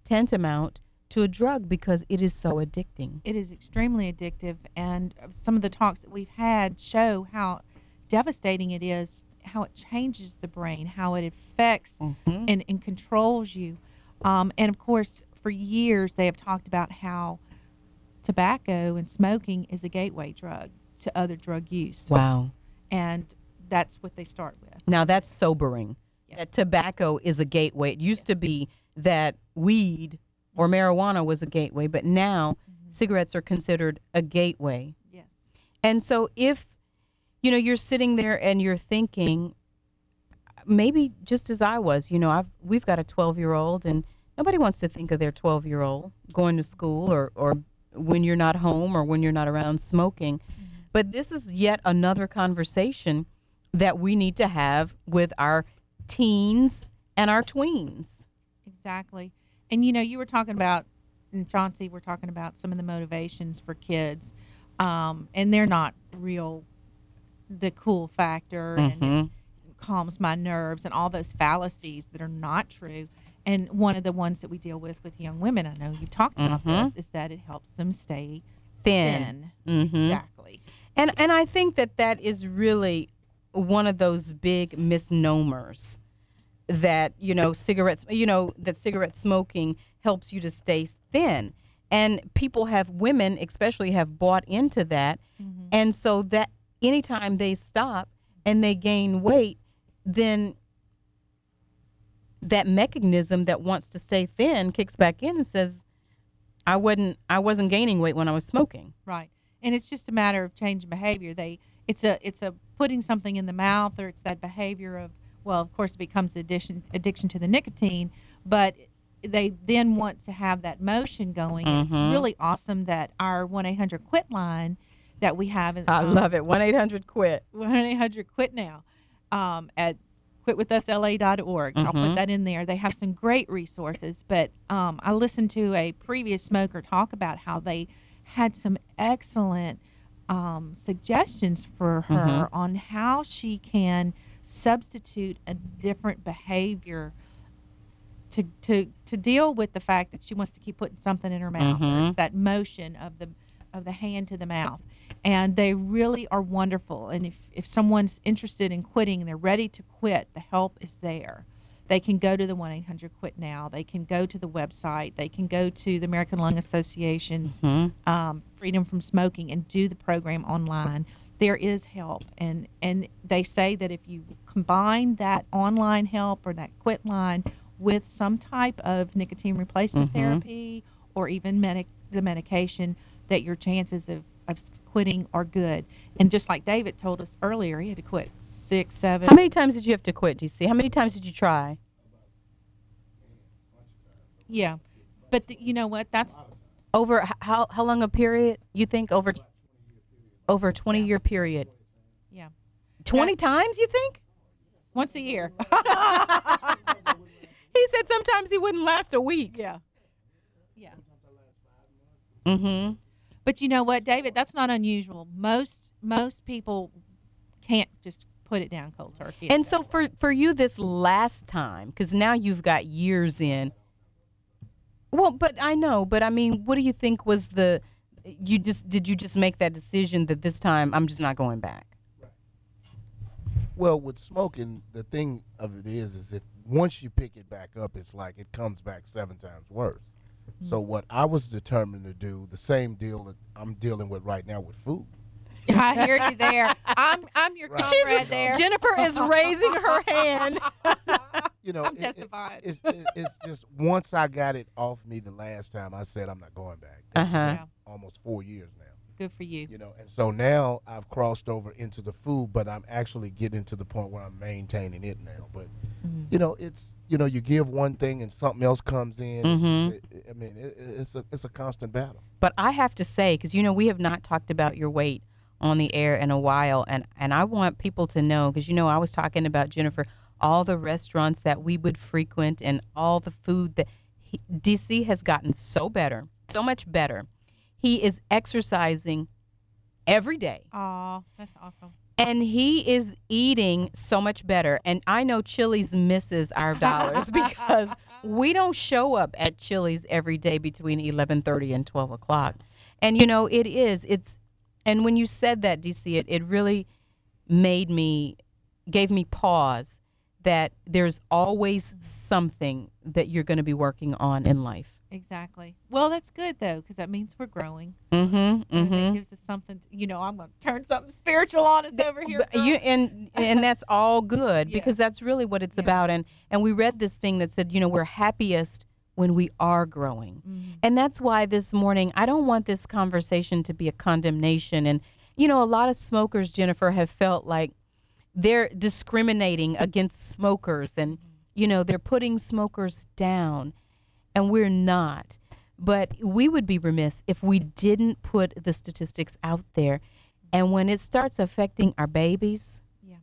tantamount to a drug because it is so addicting. It is extremely addictive, and some of the talks that we've had show how devastating it is, how it changes the brain, how it affects and controls you. And of course, for years they have talked about how tobacco and smoking is a gateway drug to other drug use. Wow. And that's what they start with. Now that's sobering. That tobacco is a gateway. It used to be that weed or marijuana was a gateway, but now cigarettes are considered a gateway. Yes. And so if, you're sitting there and you're thinking, maybe just as I was, we've got a 12-year-old and nobody wants to think of their 12-year-old going to school or when you're not home or when you're not around smoking. But this is yet another conversation that we need to have with our teens and our tweens. Exactly. And, you were talking about, and Chauncey, we're talking about some of the motivations for kids, and they're not real, the cool factor and it calms my nerves and all those fallacies that are not true. And one of the ones that we deal with young women, I know you've talked about this, is that it helps them stay thin. Exactly. And I think that is really one of those big misnomers that, that cigarette smoking helps you to stay thin. And women especially have bought into that. And so that anytime they stop and they gain weight, then that mechanism that wants to stay thin kicks back in and says, I wasn't gaining weight when I was smoking. Right. And it's just a matter of changing behavior. It's a putting something in the mouth, or it's that behavior of, well, of course it becomes addiction to the nicotine, but they then want to have that motion going. And it's really awesome that our 1-800-QUIT line that we have. I love it. 1-800-QUIT. 1-800-QUIT now at quitwithusla.org. I'll put that in there. They have some great resources, but I listened to a previous smoker talk about how they had some excellent suggestions for her on how she can substitute a different behavior to deal with the fact that she wants to keep putting something in her mouth. It's that motion of the hand to the mouth. And they really are wonderful. And if someone's interested in quitting and they're ready to quit, the help is there. They can go to the 1-800-QUIT now. They can go to the website. They can go to the American Lung Association's Freedom from Smoking and do the program online. There is help. And they say that if you combine that online help or that quit line with some type of nicotine replacement therapy or even the medication, that your chances of quitting are good. And just like David told us earlier, he had to quit 6, 7. How many times did you have to quit, DC? How many times did you try? Yeah. But you know what? That's over how long a period? You think over a 20-year period? Yeah. 20 times, you think? Once a year. He said sometimes he wouldn't last a week. Yeah. Yeah. Mm-hmm. But you know what, David? That's not unusual. Most people can't just put it down cold turkey. And so for you this last time, because now you've got years in. Well, but I know. But I mean, what do you think was did you just make that decision that this time I'm just not going back? Well, with smoking, the thing of it is if once you pick it back up, it's like it comes back 7 times worse. So what I was determined to do, the same deal that I'm dealing with right now with food. I hear you there. I'm your comrade there. Jennifer is raising her hand. I'm testifying. It's just once I got it off me the last time, I said I'm not going back. Yeah. Almost 4 years now. Good for you. And so now I've crossed over into the food, but I'm actually getting to the point where I'm maintaining it now. But it's you give one thing and something else comes in. It's a constant battle. But I have to say, because we have not talked about your weight on the air in a while, and I want people to know, because I was talking about, Jennifer, all the restaurants that we would frequent and all the food that DC has gotten so much better. He is exercising every day. Oh, that's awesome. And he is eating so much better. And I know Chili's misses our dollars because we don't show up at Chili's every day between 11:30 and 12 o'clock. And, you know, and when you said that, DC, it really gave me pause that there's always something that you're going to be working on in life. Exactly. Well, that's good, though, because that means we're growing. It gives us something, I'm going to turn something spiritual on us over here. And that's all good because that's really what it's about. And we read this thing that said, we're happiest when we are growing. And that's why this morning, I don't want this conversation to be a condemnation. And, a lot of smokers, Jennifer, have felt like they're discriminating against smokers and, they're putting smokers down. And we're not. But we would be remiss if we didn't put the statistics out there. And when it starts affecting our babies,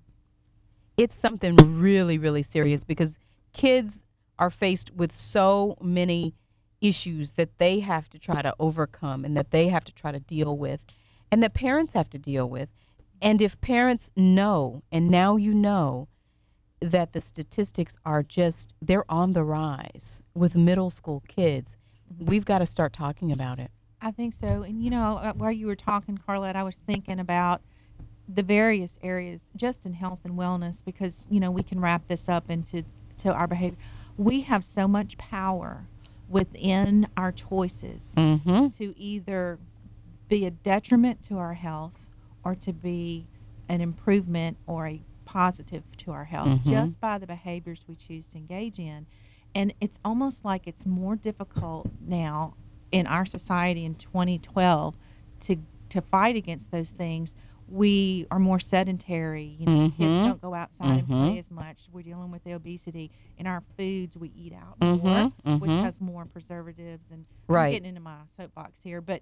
it's something really, really serious because kids are faced with so many issues that they have to try to overcome and that they have to try to deal with and that parents have to deal with. And if parents know, and now you know, that the statistics are they're on the rise with middle school kids. We've got to start talking about it. I think so. And, while you were talking, Carlette, I was thinking about the various areas just in health and wellness because, we can wrap this up into our behavior. We have so much power within our choices to either be a detriment to our health or to be an improvement or a positive to our health just by the behaviors we choose to engage in. And it's almost like it's more difficult now in our society in 2012 to fight against those things. We are more sedentary. Kids don't go outside and play as much. We're dealing with the obesity. In our foods, we eat out more, which has more preservatives. And I'm getting into my soapbox here. But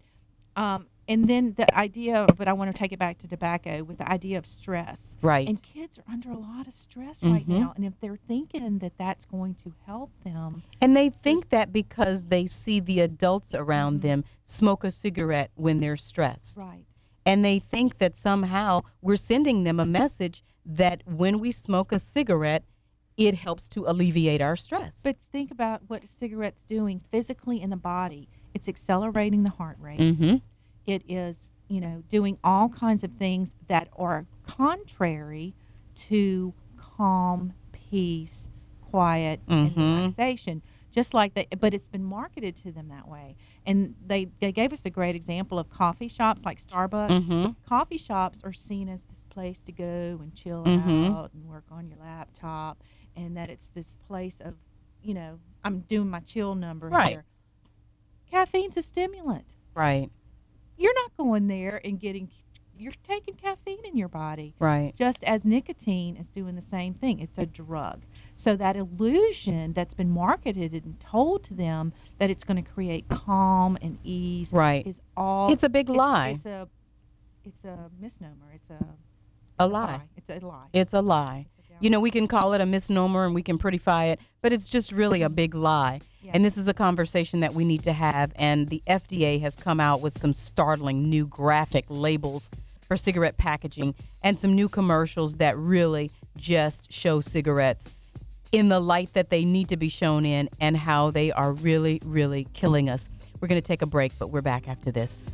and then the idea, but I want to take it back to tobacco with the idea of stress. Right. And kids are under a lot of stress right now. And if they're thinking that that's going to help them. And they think that because they see the adults around them smoke a cigarette when they're stressed. Right. And they think that somehow we're sending them a message that when we smoke a cigarette, it helps to alleviate our stress. But think about what a cigarette's doing physically in the body. It's accelerating the heart rate. It is, doing all kinds of things that are contrary to calm, peace, quiet, and relaxation. Just like that, but it's been marketed to them that way. And they gave us a great example of coffee shops like Starbucks. Coffee shops are seen as this place to go and chill out and work on your laptop, and that it's this place of, I'm doing my chill number here. Caffeine's a stimulant. Right. You're not going there and you're taking caffeine in your body. Right. Just as nicotine is doing the same thing. It's a drug. So that illusion that's been marketed and told to them that it's going to create calm and ease is all. It's a big lie. It's a misnomer. It's a lie. It's a lie. It's a lie. We can call it a misnomer and we can prettify it, but it's just really a big lie. Yeah. And this is a conversation that we need to have. And the FDA has come out with some startling new graphic labels for cigarette packaging and some new commercials that really just show cigarettes in the light that they need to be shown in and how they are really, really killing us. We're going to take a break, but we're back after this.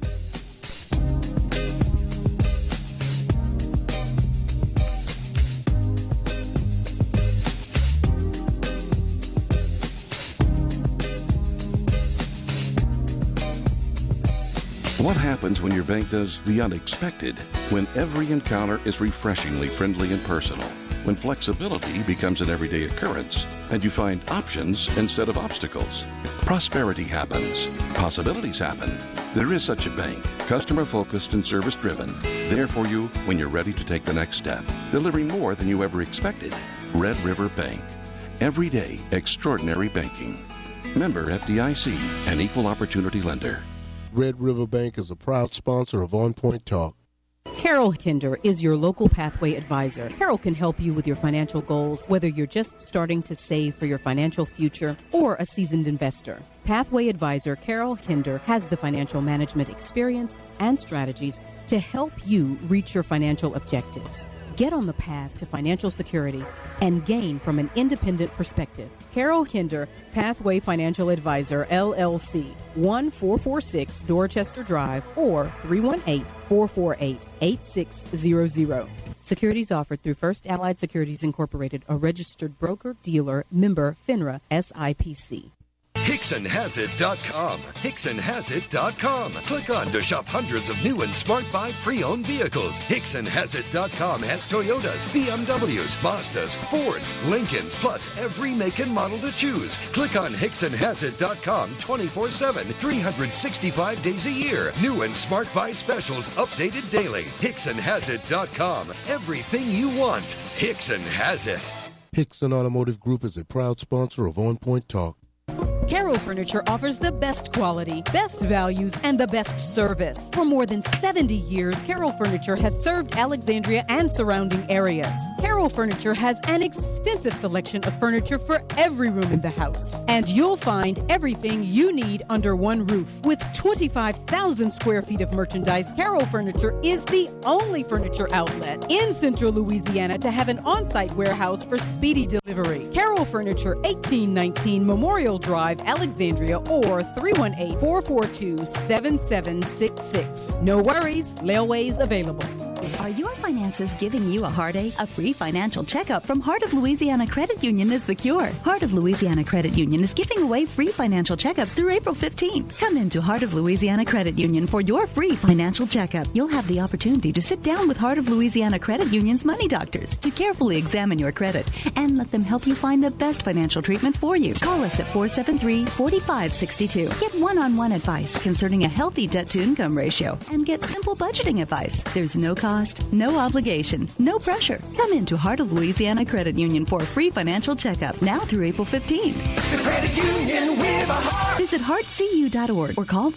What happens when your bank does the unexpected? When every encounter is refreshingly friendly and personal? When flexibility becomes an everyday occurrence and you find options instead of obstacles? Prosperity happens. Possibilities happen. There is such a bank, customer-focused and service-driven, there for you when you're ready to take the next step, delivering more than you ever expected. Red River Bank. Everyday extraordinary banking. Member FDIC, an equal opportunity lender. Red River Bank is a proud sponsor of On Point Talk. Carol Kinder is your local Pathway advisor. Carol can help you with your financial goals, whether you're just starting to save for your financial future or a seasoned investor. Pathway advisor Carol Kinder has the financial management experience and strategies to help you reach your financial objectives. Get on the path to financial security and gain from an independent perspective. Carol Hinder, Pathway Financial Advisor, LLC, 1446 Dorchester Drive, or 318-448-8600. Securities offered through First Allied Securities Incorporated, a registered broker, dealer, member, FINRA, SIPC. HicksonHasIt.com. HicksonHasIt.com. Click on to shop hundreds of new and Smart Buy pre-owned vehicles. HicksonHasIt.com has Toyotas, BMWs, Mazdas, Fords, Lincolns, plus every make and model to choose. Click on HicksonHasIt.com 24/7, 365 days a year. New and Smart Buy specials updated daily. HicksonHasIt.com. Everything you want. Hickson has it. Hickson Automotive Group is a proud sponsor of On Point Talk. Carroll Furniture offers the best quality, best values, and the best service. For more than 70 years, Carroll Furniture has served Alexandria and surrounding areas. Carroll Furniture has an extensive selection of furniture for every room in the house. And you'll find everything you need under one roof. With 25,000 square feet of merchandise, Carroll Furniture is the only furniture outlet in Central Louisiana to have an on-site warehouse for speedy delivery. Carroll Furniture, 1819 Memorial Drive, Alexandria, or 318-442-7766. No worries, layaway's available. Are your finances giving you a heartache? A free financial checkup from Heart of Louisiana Credit Union is the cure. Heart of Louisiana Credit Union is giving away free financial checkups through April 15th. Come into Heart of Louisiana Credit Union for your free financial checkup. You'll have the opportunity to sit down with Heart of Louisiana Credit Union's money doctors to carefully examine your credit and let them help you find the best financial treatment for you. Call us at 473-4562. Get one-on-one advice concerning a healthy debt-to-income ratio and get simple budgeting advice. There's no cost, no obligation, no pressure. Come into Heart of Louisiana Credit Union for a free financial checkup now through April 15th. The credit union with a heart. Visit heartcu.org or call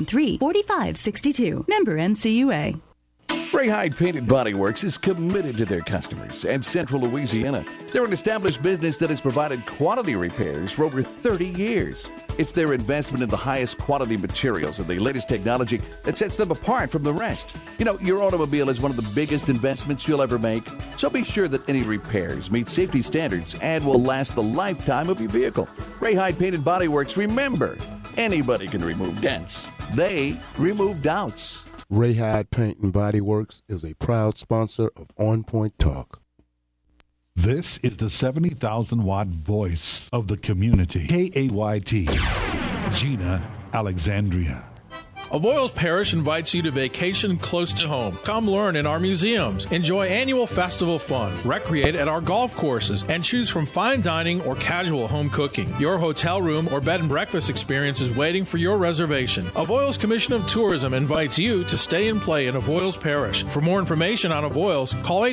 473-4562. Member NCUA. Ray Hyde Painted Body Works is committed to their customers and Central Louisiana. They're an established business that has provided quality repairs for over 30 years. It's their investment in the highest quality materials and the latest technology that sets them apart from the rest. You know, your automobile is one of the biggest investments you'll ever make, so be sure that any repairs meet safety standards and will last the lifetime of your vehicle. Ray Hyde Painted Body Works, remember, anybody can remove dents. They remove doubts. Ray Hyde Paint and Body Works is a proud sponsor of On Point Talk. This is the 70,000-watt voice of the community. KAYT, Gina, Alexandria. Avoyles Parish invites you to vacation close to home. Come learn in our museums, enjoy annual festival fun, recreate at our golf courses, and choose from fine dining or casual home cooking. Your hotel room or bed and breakfast experience is waiting for your reservation. Avoyles Commission of Tourism invites you to stay and play in Avoyles Parish. For more information on Avoyles, call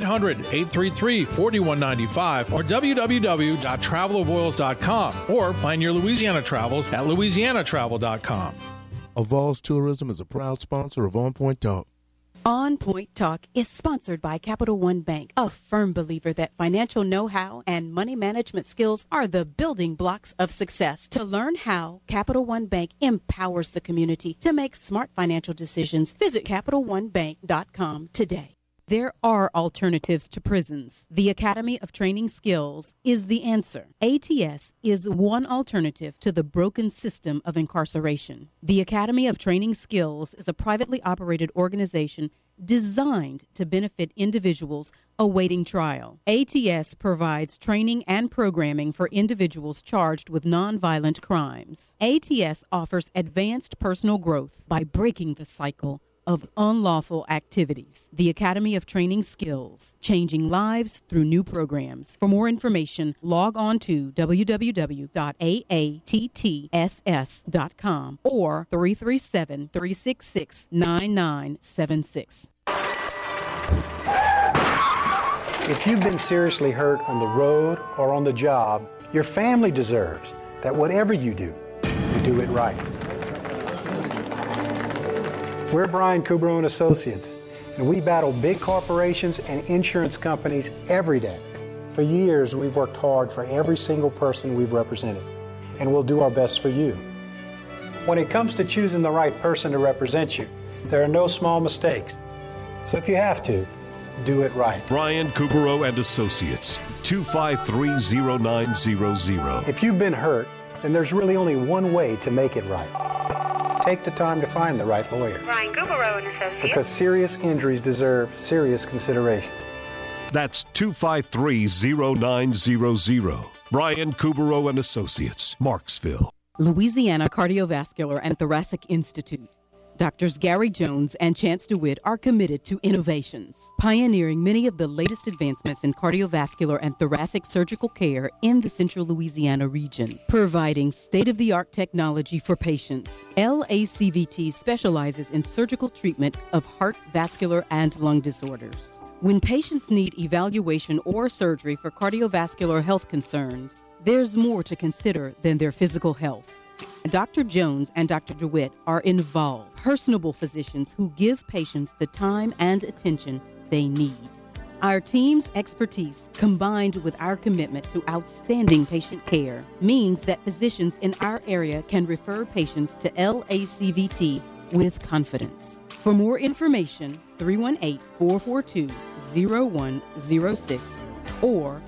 800-833-4195 or www.travelavoyles.com or plan your Louisiana travels at louisianatravel.com. Avoyles Tourism is a proud sponsor of On Point Talk. On Point Talk is sponsored by Capital One Bank, a firm believer that financial know-how and money management skills are the building blocks of success. To learn how Capital One Bank empowers the community to make smart financial decisions, visit CapitalOneBank.com today. There are alternatives to prisons. The Academy of Training Skills is the answer. ATS is one alternative to the broken system of incarceration. The Academy of Training Skills is a privately operated organization designed to benefit individuals awaiting trial. ATS provides training and programming for individuals charged with nonviolent crimes. ATS offers advanced personal growth by breaking the cycle of unlawful activities. The Academy of Training Skills, changing lives through new programs. For more information, log on to www.aattss.com or 337-366-9976. If you've been seriously hurt on the road or on the job, your family deserves that whatever you do it right. We're Brian Kubro & Associates, and we battle big corporations and insurance companies every day. For years, we've worked hard for every single person we've represented, and we'll do our best for you. When it comes to choosing the right person to represent you, there are no small mistakes. So if you have to, do it right. Brian Kubero and Associates, 2530900. If you've been hurt, then there's really only one way to make it right. Take the time to find the right lawyer. Brian Kubero and Associates. Because serious injuries deserve serious consideration. That's 2530900. Brian Kubero and Associates, Marksville. Louisiana Cardiovascular and Thoracic Institute. Doctors Gary Jones and Chance DeWitt are committed to innovations, pioneering many of the latest advancements in cardiovascular and thoracic surgical care in the central Louisiana region, providing state-of-the-art technology for patients. LACVT specializes in surgical treatment of heart, vascular, and lung disorders. When patients need evaluation or surgery for cardiovascular health concerns, there's more to consider than their physical health. Dr. Jones and Dr. DeWitt are involved, personable physicians who give patients the time and attention they need. Our team's expertise, combined with our commitment to outstanding patient care, means that physicians in our area can refer patients to LACVT with confidence. For more information, 318-442-0106 or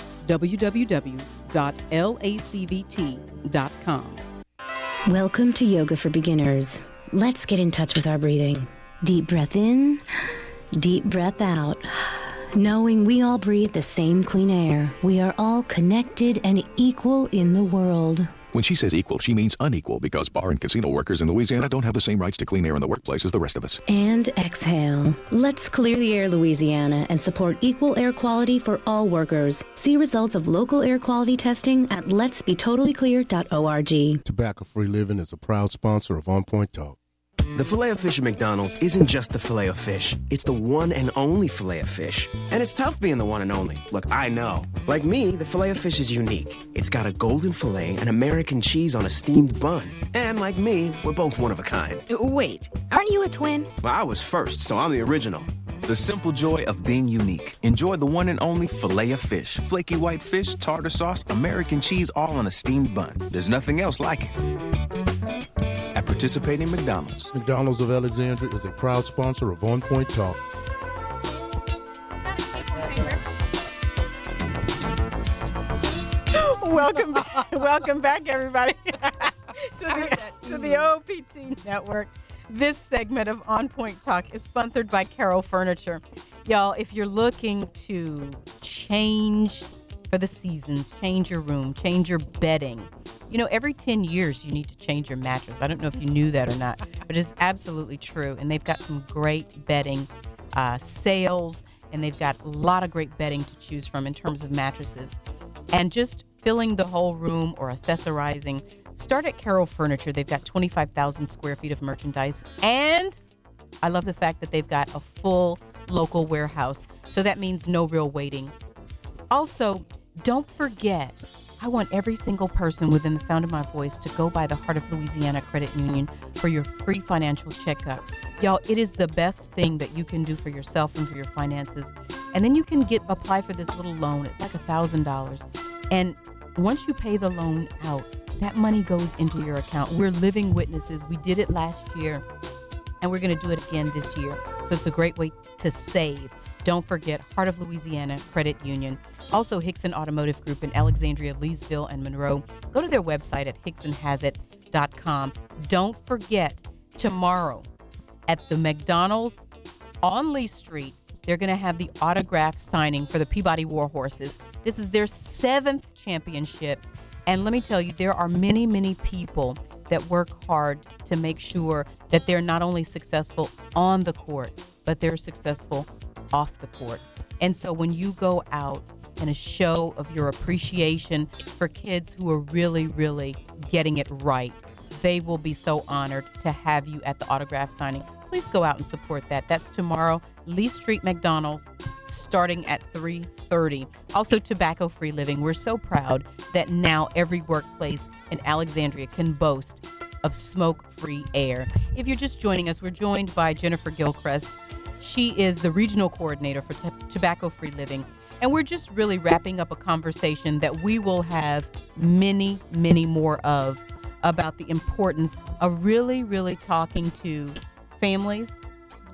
www.lacvt.com. Welcome to Yoga for Beginners. Let's get in touch with our breathing. Deep breath in, deep breath out. Knowing we all breathe the same clean air, we are all connected and equal in the world. When she says equal, she means unequal because bar and casino workers in Louisiana don't have the same rights to clean air in the workplace as the rest of us. And exhale. Let's clear the air, Louisiana, and support equal air quality for all workers. See results of local air quality testing at letsbetotallyclear.org. Tobacco-Free Living is a proud sponsor of On Point Talk. The Filet-O-Fish at McDonald's isn't just the Filet-O-Fish. It's the one and only Filet-O-Fish. And it's tough being the one and only. Look, I know. Like me, the Filet-O-Fish is unique. It's got a golden filet and American cheese on a steamed bun. And like me, we're both one of a kind. Wait, aren't you a twin? Well, I was first, so I'm the original. The simple joy of being unique. Enjoy the one and only Filet-O-Fish. Flaky white fish, tartar sauce, American cheese, all on a steamed bun. There's nothing else like it. At participating McDonald's. McDonald's of Alexandria is a proud sponsor of On Point Talk. Welcome back, everybody, to the OPT Network. This segment of On Point Talk is sponsored by Carroll Furniture. Y'all, if you're looking to change for the seasons, change your room, change your bedding, you know, every 10 years you need to change your mattress. I don't know if you knew that or not, but it's absolutely true. And they've got some great bedding sales, and they've got a lot of great bedding to choose from in terms of mattresses. And just filling the whole room or accessorizing, start at Carroll Furniture. They've got 25,000 square feet of merchandise. And I love the fact that they've got a full local warehouse. So that means no real waiting. Also, don't forget, I want every single person within the sound of my voice to go by the Heart of Louisiana Credit Union for your free financial checkup. Y'all, it is the best thing that you can do for yourself and for your finances. And then you can apply for this little loan. It's like $1,000. And once you pay the loan out, that money goes into your account. We're living witnesses. We did it last year, and we're going to do it again this year. So it's a great way to save. Don't forget, Heart of Louisiana Credit Union. Also, Hickson Automotive Group in Alexandria, Leesville, and Monroe. Go to their website at hicksonhasit.com. Don't forget, tomorrow at the McDonald's on Lee Street, they're going to have the autograph signing for the Peabody Warhorses. This is their 7th championship. And let me tell you, there are many, many people that work hard to make sure that they're not only successful on the court, but they're successful off the court. And so when you go out in a show of your appreciation for kids who are really, really getting it right, they will be so honored to have you at the autograph signing. Please go out and support that. That's tomorrow, Lee Street McDonald's, starting at 3:30. Also, Tobacco-Free Living. We're so proud that now every workplace in Alexandria can boast of smoke-free air. If you're just joining us, we're joined by Jennifer Gilchrist. She is the regional coordinator for Tobacco-Free Living. And we're just really wrapping up a conversation that we will have many, many more of, about the importance of really, really talking to families,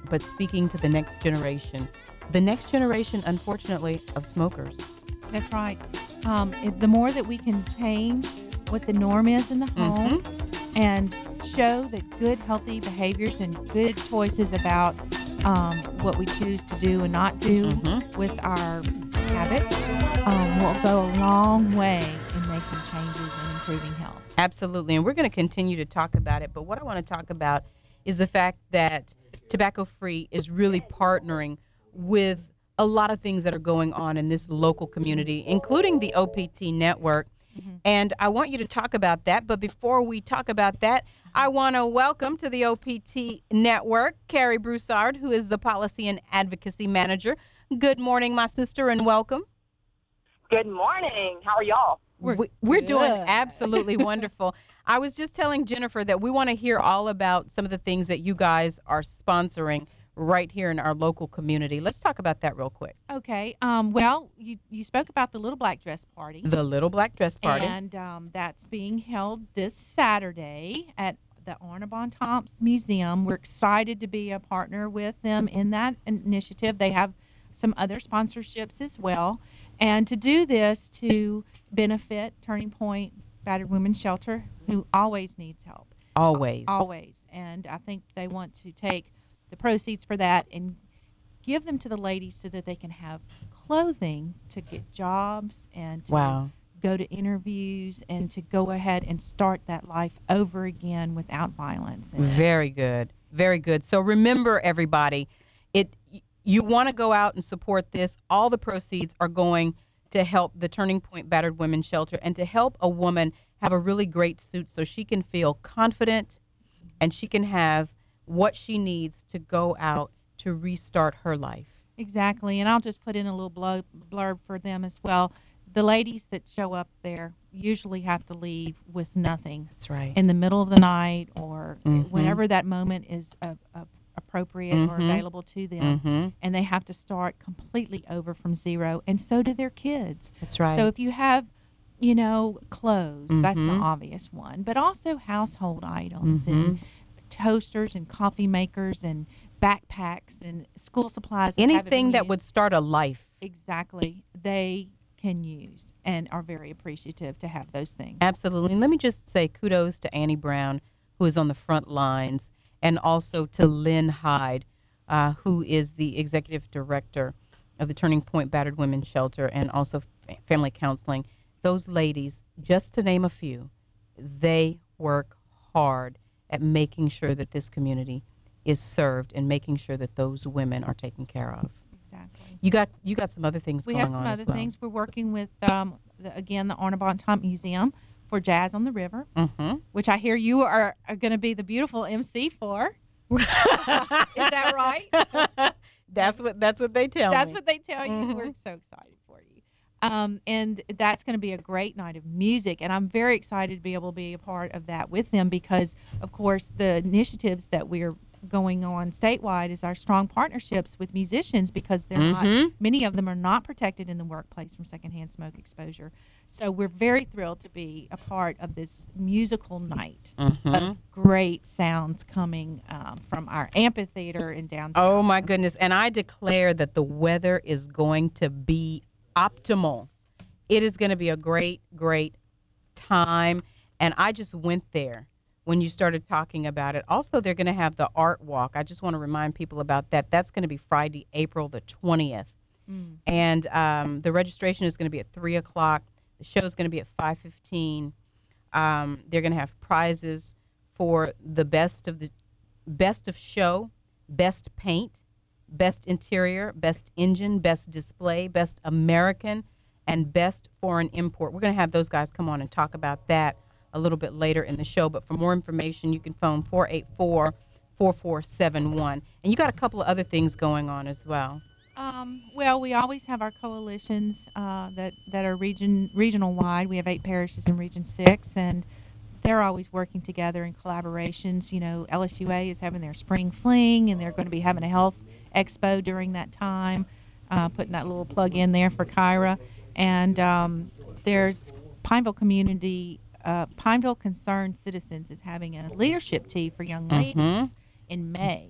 but speaking to the next generation. The next generation, unfortunately, of smokers. That's right. The more that we can change what the norm is in the home and show that good, healthy behaviors and good choices about what we choose to do and not do with our habits will go a long way in making changes and improving health. Absolutely. And we're going to continue to talk about it. But what I want to talk about is the fact that Tobacco Free is really partnering with a lot of things that are going on in this local community, including the OPT network. And I want you to talk about that. But before we talk about that, I want to welcome to the OPT network Carrie Broussard, who is the Policy and Advocacy Manager. Good morning, my sister, and welcome. Good morning. How are y'all? We're doing absolutely wonderful. I was just telling Jennifer that we want to hear all about some of the things that you guys are sponsoring right here in our local community. Let's talk about that real quick. Okay. Well, you spoke about the Little Black Dress Party. The Little Black Dress Party. And that's being held this Saturday at the Arnabon Tomps Museum. We're excited to be a partner with them in that initiative. They have some other sponsorships as well. And to do this to benefit Turning Point Battered Women's Shelter, who always needs help. Always. Always. And I think they want to take the proceeds for that and give them to the ladies so that they can have clothing to get jobs and to go to interviews and to go ahead and start that life over again without violence. Very good. Very good. So remember, everybody, you want to go out and support this. All the proceeds are going to help the Turning Point Battered Women's Shelter and to help a woman have a really great suit so she can feel confident and she can have what she needs to go out to restart her life. Exactly. And I'll just put in a little blurb for them as well. The ladies that show up there usually have to leave with nothing. That's right. In the middle of the night or whenever that moment is appropriate or available to them. And they have to start completely over from zero. And so do their kids. That's right. So if you have, clothes, that's the obvious one. But also household items and toasters and coffee makers and backpacks and school supplies. Anything that would start a life. Exactly. They can use and are very appreciative to have those things. Absolutely. And let me just say kudos to Annie Brown, who is on the front lines, and also to Lynn Hyde, who is the executive director of the Turning Point Battered Women's Shelter and also family counseling. Those ladies, just to name a few, they work hard at making sure that this community is served and making sure that those women are taken care of. Exactly. You got some other things going on as well. We have some other things. We're working with, the Arnabon Tomp Museum for Jazz on the River, which I hear you are going to be the beautiful MC for. Is that right? That's what they tell me. That's what they tell you. We're so excited for you. And that's going to be a great night of music. And I'm very excited to be able to be a part of that with them because, of course, the initiatives that we're going on statewide is our strong partnerships with musicians because they're not, many of them are not protected in the workplace from secondhand smoke exposure. So we're very thrilled to be a part of this musical night of great sounds coming from our amphitheater in downtown. Oh, my goodness. And I declare that the weather is going to be optimal. It is going to be a great, great time. And I just went there when you started talking about it. Also, they're going to have the art walk. I just want to remind people about that. That's going to be Friday, April the 20th. And the registration is going to be at 3 o'clock. The show is going to be at 5:15. They're going to have prizes for the best of show, best paint, best interior, best engine, best display, best American, and best foreign import. We're going to have those guys come on and talk about that a little bit later in the show. But for more information, you can phone 484-4471. And you got a couple of other things going on as well. Well, we always have our coalitions that are regional wide. We have 8 parishes in Region 6, and they're always working together in collaborations. LSUA is having their spring fling, and they're going to be having a health expo during that time, putting that little plug in there for Kyra. And there's Pineville Community, Pineville Concerned Citizens is having a leadership tea for young ladies in May.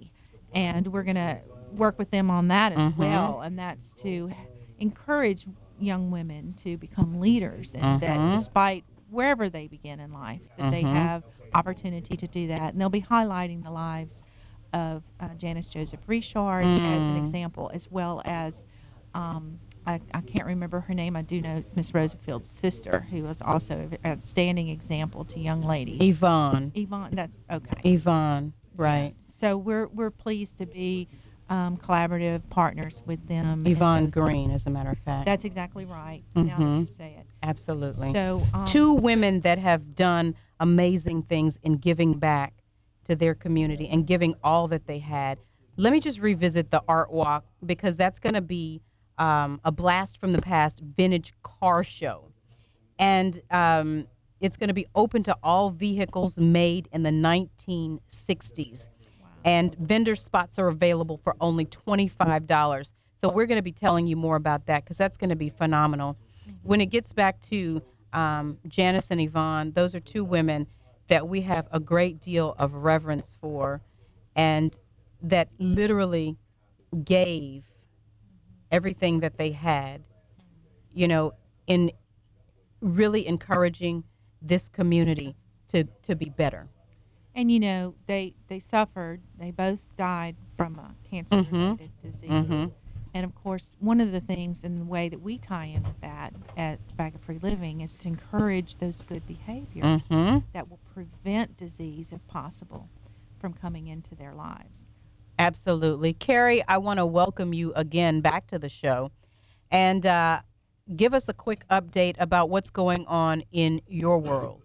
and we're going to work with them on that as well, and that's to encourage young women to become leaders, and that despite wherever they begin in life, that they have opportunity to do that. And they'll be highlighting the lives of Janice Joseph Richard as an example, as well as I can't remember her name. I do know it's Miss Rosefield's sister, who was also an outstanding example to young ladies. Yvonne, that's okay. Yvonne, right. Yes. So we're pleased to be collaborative partners with them. Yvonne Green, as a matter of fact. That's exactly right. Now that you say it. Absolutely. So two women that have done amazing things in giving back to their community and giving all that they had. Let me just revisit the art walk, because that's going to be a blast from the past vintage car show. And it's going to be open to all vehicles made in the 1960s. And vendor spots are available for only $25. So we're going to be telling you more about that, because that's going to be phenomenal. When it gets back to Janice and Yvonne, those are two women that we have a great deal of reverence for, and that literally gave everything that they had, you know, in really encouraging this community to be better. And, you know, they suffered. They both died from a cancer-related disease. And, of course, one of the things in the way that we tie in with that at Tobacco-Free Living is to encourage those good behaviors that will prevent disease, if possible, from coming into their lives. Absolutely. Carrie, I want to welcome you again back to the show, and give us a quick update about what's going on in your world.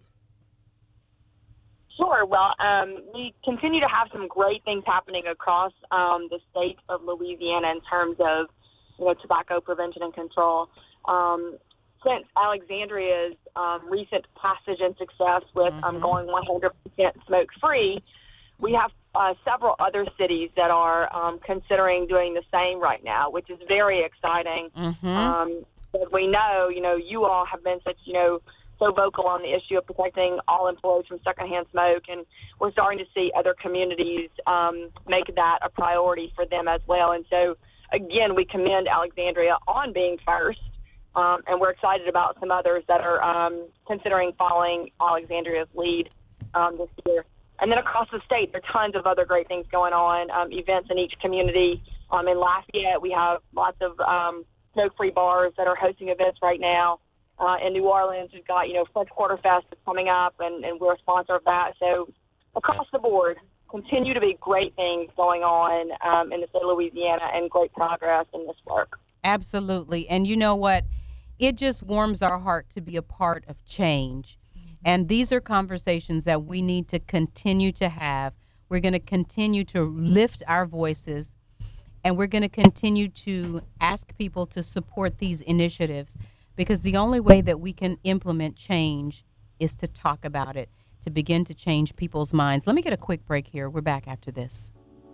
Sure. Well, we continue to have some great things happening across the state of Louisiana in terms of, you know, tobacco prevention and control. Since Alexandria's recent passage and success with going 100% smoke-free, we have several other cities that are considering doing the same right now, which is very exciting. As we know, you know, you all have been such, you know, so vocal on the issue of protecting all employees from secondhand smoke, and we're starting to see other communities make that a priority for them as well. And so, again, we commend Alexandria on being first, and we're excited about some others that are considering following Alexandria's lead this year. And then across the state, there are tons of other great things going on, events in each community. In Lafayette, we have lots of smoke-free bars that are hosting events right now. In New Orleans, we've got, you know, French Quarter Fest is coming up, and we're a sponsor of that. So across the board, continue to be great things going on in the state of Louisiana, and great progress in this work. Absolutely. And you know what? It just warms our heart to be a part of change. And these are conversations that we need to continue to have. We're going to continue to lift our voices, and we're going to continue to ask people to support these initiatives, because the only way that we can implement change is to talk about it, to begin to change people's minds. Let me get a quick break here. We're back after this.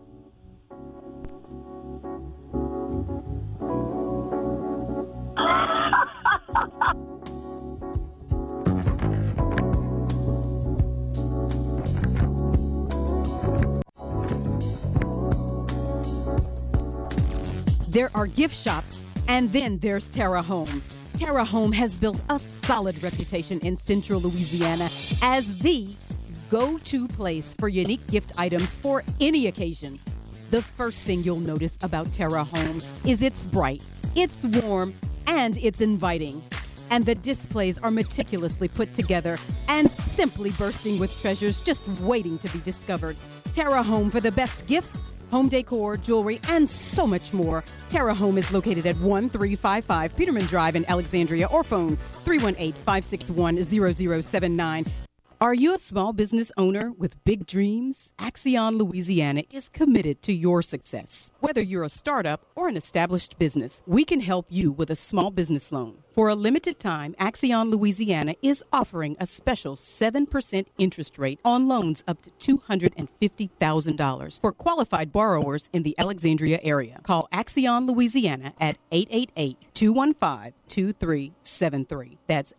There are gift shops, and then there's Terra Home. Terra Home has built a solid reputation in Central Louisiana as the go-to place for unique gift items for any occasion. The first thing you'll notice about Terra Home is it's bright, it's warm, and it's inviting. And the displays are meticulously put together and simply bursting with treasures just waiting to be discovered. Terra Home for the best gifts, home decor, jewelry, and so much more. Terra Home is located at 1355 Peterman Drive in Alexandria, or phone 318-561-0079. Are you a small business owner with big dreams? Axion Louisiana is committed to your success. Whether you're a startup or an established business, we can help you with a small business loan. For a limited time, Axion Louisiana is offering a special 7% interest rate on loans up to $250,000 for qualified borrowers in the Alexandria area. Call Axion Louisiana at 888-215-2373. That's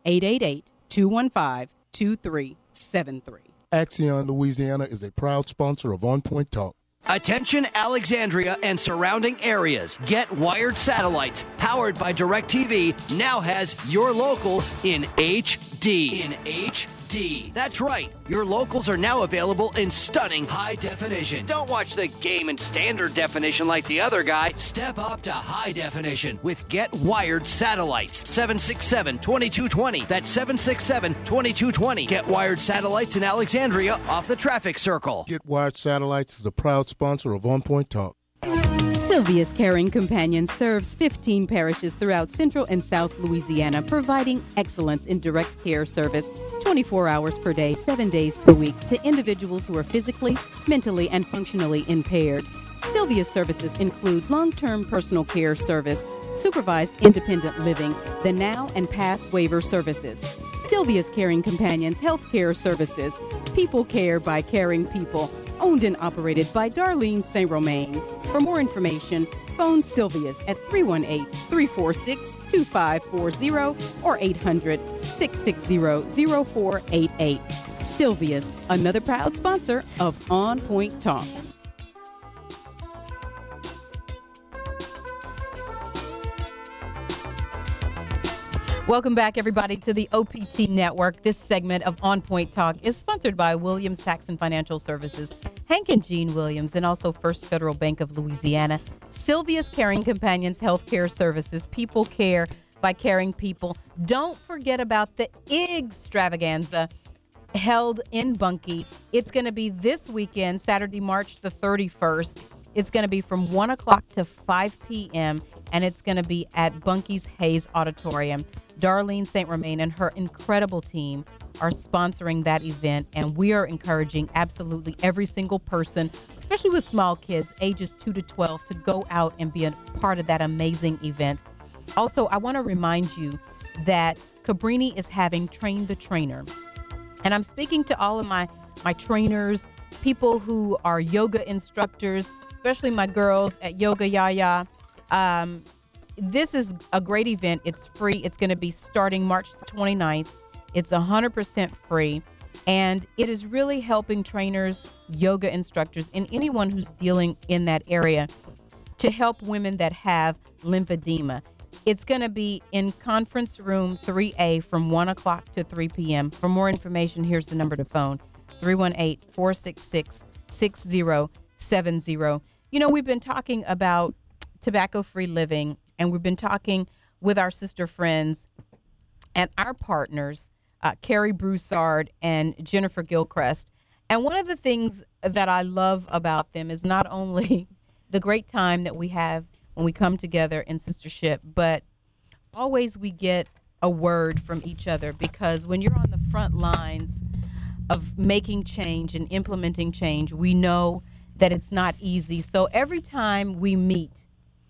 888-215-2373. Axion Louisiana is a proud sponsor of On Point Talk. Attention Alexandria and surrounding areas. Get Wired Satellites, powered by DirecTV, now has your locals in HD. That's right. Your locals are now available in stunning high definition. Don't watch the game in standard definition like the other guy. Step up to high definition with Get Wired Satellites. 767-2220. That's 767-2220. Get Wired Satellites in Alexandria off the traffic circle. Get Wired Satellites is a proud sponsor of On Point Talk. Sylvia's Caring Companion serves 15 parishes throughout Central and South Louisiana, providing excellence in direct care service 24 hours per day, 7 days per week to individuals who are physically, mentally, and functionally impaired. Sylvia's services include long-term personal care service, supervised independent living, the now and past waiver services. Sylvia's Caring Companions Healthcare Services, people care by caring people, owned and operated by Darlene St. Romain. For more information, phone Sylvia's at 318-346-2540 or 800-660-0488. Sylvia's, another proud sponsor of On Point Talk. Welcome back, everybody, to the OPT Network. This segment of On Point Talk is sponsored by Williams Tax and Financial Services, Hank and Jean Williams, and also First Federal Bank of Louisiana. Sylvia's Caring Companions Healthcare Services. People care by caring people. Don't forget about the Extravaganza held in Bunkie. It's going to be this weekend, Saturday, March the 31st. It's going to be from 1 o'clock to 5 p.m., and it's going to be at Bunkie's Hayes Auditorium. Darlene St. Romain and her incredible team are sponsoring that event, and we are encouraging absolutely every single person, especially with small kids, ages 2 to 12, to go out and be a part of that amazing event. Also, I want to remind you that Cabrini is having Train the Trainer, and I'm speaking to all of my trainers, people who are yoga instructors, especially my girls at Yoga Yaya. This is a great event. It's free. It's going to be starting March 29th. It's 100% free. And it is really helping trainers, yoga instructors, and anyone who's dealing in that area to help women that have lymphedema. It's going to be in Conference Room 3A from 1 o'clock to 3 p.m. For more information, here's the number to phone, 318-466-6070. You know, we've been talking about tobacco-free living, and we've been talking with our sister friends and our partners, Carrie Broussard and Jennifer Gilchrist. And one of the things that I love about them is not only the great time that we have when we come together in sistership, but always we get a word from each other, because when you're on the front lines of making change and implementing change, we know that it's not easy. So every time we meet,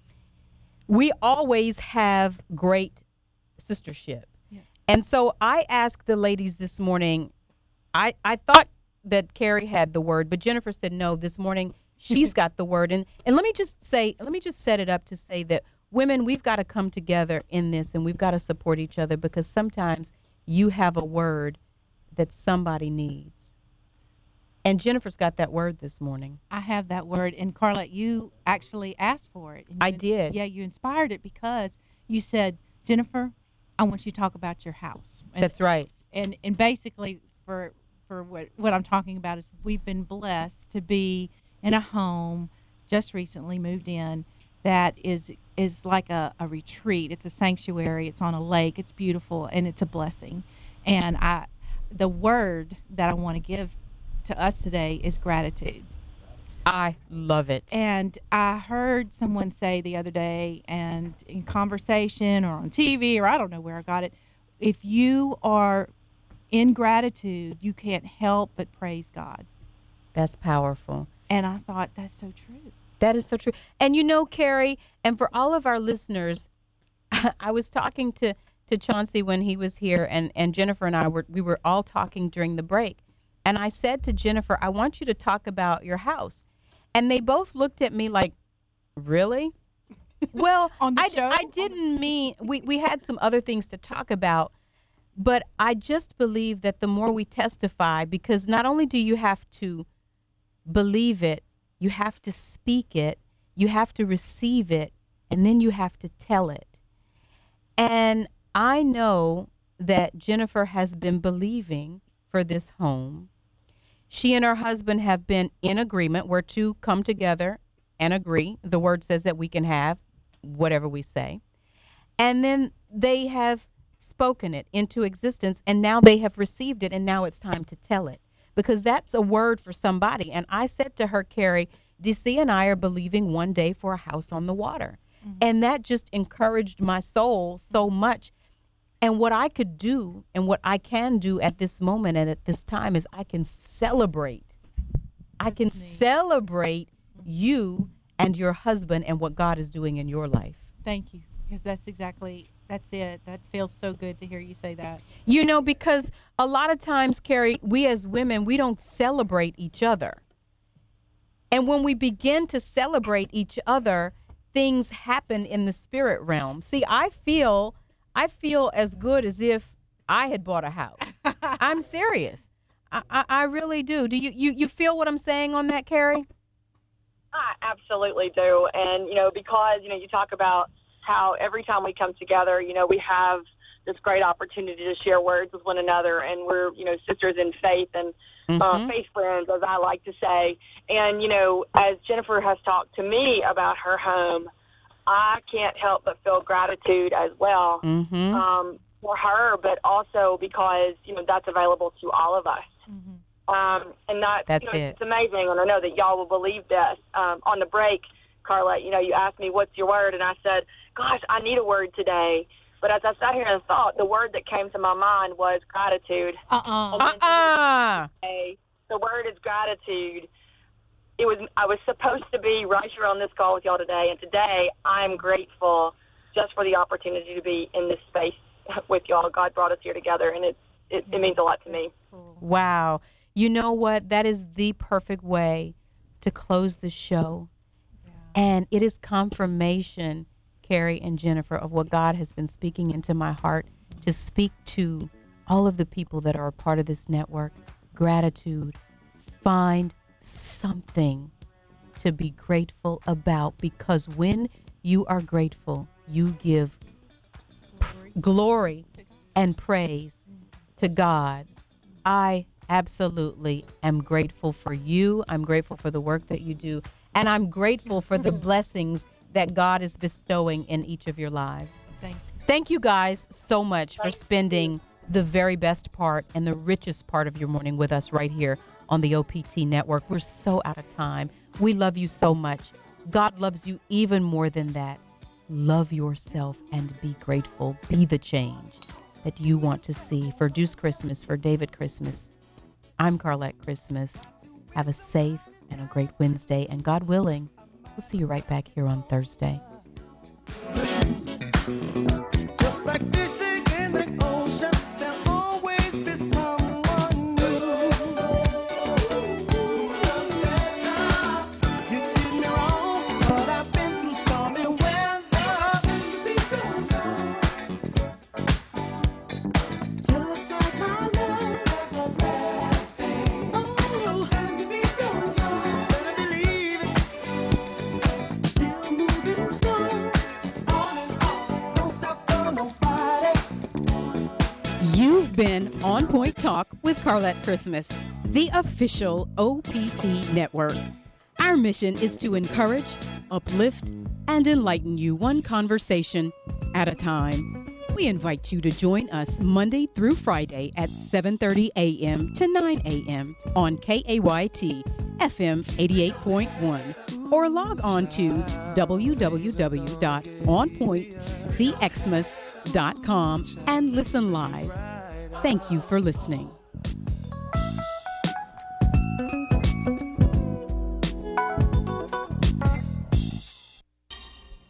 we always have great sistership. Yes. And so I asked the ladies this morning, I thought that Carrie had the word, but Jennifer said no, this morning she's got the word. And let me just set it up to say that women, we've got to come together in this, and we've got to support each other, because sometimes you have a word that somebody needs. And Jennifer's got that word this morning. I have that word. And Carlette, you actually asked for it. I did. Yeah, you inspired it because you said, Jennifer, I want you to talk about your house. And, that's right. And basically for what I'm talking about is we've been blessed to be in a home, just recently moved in, that is like a retreat. It's a sanctuary. It's on a lake. It's beautiful, and it's a blessing. And the word that I want to give to us today is gratitude. I love it. And I heard someone say the other day, and in conversation or on TV, or I don't know where I got it, if you are in gratitude, you can't help but praise God. That's powerful. And I thought, that's so true. That is so true. And you know, Carrie, and for all of our listeners, I was talking to Chauncey when he was here, and Jennifer and I were all talking during the break. And I said to Jennifer, I want you to talk about your house. And they both looked at me like, really? Well, I didn't mean, we had some other things to talk about, but I just believe that the more we testify, because not only do you have to believe it, You have to speak it. You have to receive it. And then you have to tell it. And I know that Jennifer has been believing for this home. She and her husband have been in agreement where two come together and agree. The word says that we can have whatever we say. And then they have spoken it into existence, and now they have received it, and now it's time to tell it, because that's a word for somebody. And I said to her, Carrie, DC and I are believing one day for a house on the water. And that just encouraged my soul so much. And what I could do and what I can do at this moment and at this time is I can celebrate. I can celebrate you and your husband and what God is doing in your life. Thank you, because that's it. That feels so good to hear you say that. You know, because a lot of times, Carrie, we as women, we don't celebrate each other. And when we begin to celebrate each other, things happen in the spirit realm. See, I feel as good as if I had bought a house. I'm serious. I really do. Do you feel what I'm saying on that, Carrie? I absolutely do. And, because, you talk about how every time we come together, we have this great opportunity to share words with one another. And we're, sisters in faith and faith friends, as I like to say. And, as Jennifer has talked to me about her home, I can't help but feel gratitude as well for her, but also because, that's available to all of us. And that's it. It's amazing, and I know that y'all will believe this. On the break, Carla, you asked me, what's your word? And I said, gosh, I need a word today. But as I sat here and thought, the word that came to my mind was gratitude. The word is gratitude. I was supposed to be right here on this call with y'all today, and today I'm grateful just for the opportunity to be in this space with y'all. God brought us here together, and it means a lot to me. Wow. You know what? That is the perfect way to close the show. Yeah. And it is confirmation, Carrie and Jennifer, of what God has been speaking into my heart to speak to all of the people that are a part of this network. Gratitude. Find something to be grateful about, because when you are grateful, you give glory and praise to God. I absolutely am grateful for you. I'm grateful for the work that you do, and I'm grateful for the blessings that God is bestowing in each of your lives. Thank you guys so much for spending the very best part and the richest part of your morning with us right here on the OPT network. We're so out of time. We love you so much. God loves you even more than that. Love yourself and be grateful. Be the change that you want to see. For Deuce Christmas, for David Christmas, I'm Carlette Christmas. Have a safe and a great Wednesday. And God willing, we'll see you right back here on Thursday. Just like fishing in the ocean, there'll always be someone new. You did me wrong, but I've been through stormy weather. Just like my love everlasting. Oh, and it goes on, better believe it. Still moving strong, on and on, don't stop for nobody. You've been On Point Talk with Carlette Christmas, the official OPT network. Our mission is to encourage, uplift, and enlighten you one conversation at a time. We invite you to join us Monday through Friday at 7:30 a.m. to 9 a.m. on KAYT FM 88.1, or log on to www.onpointcxmas.com and listen live. Thank you for listening.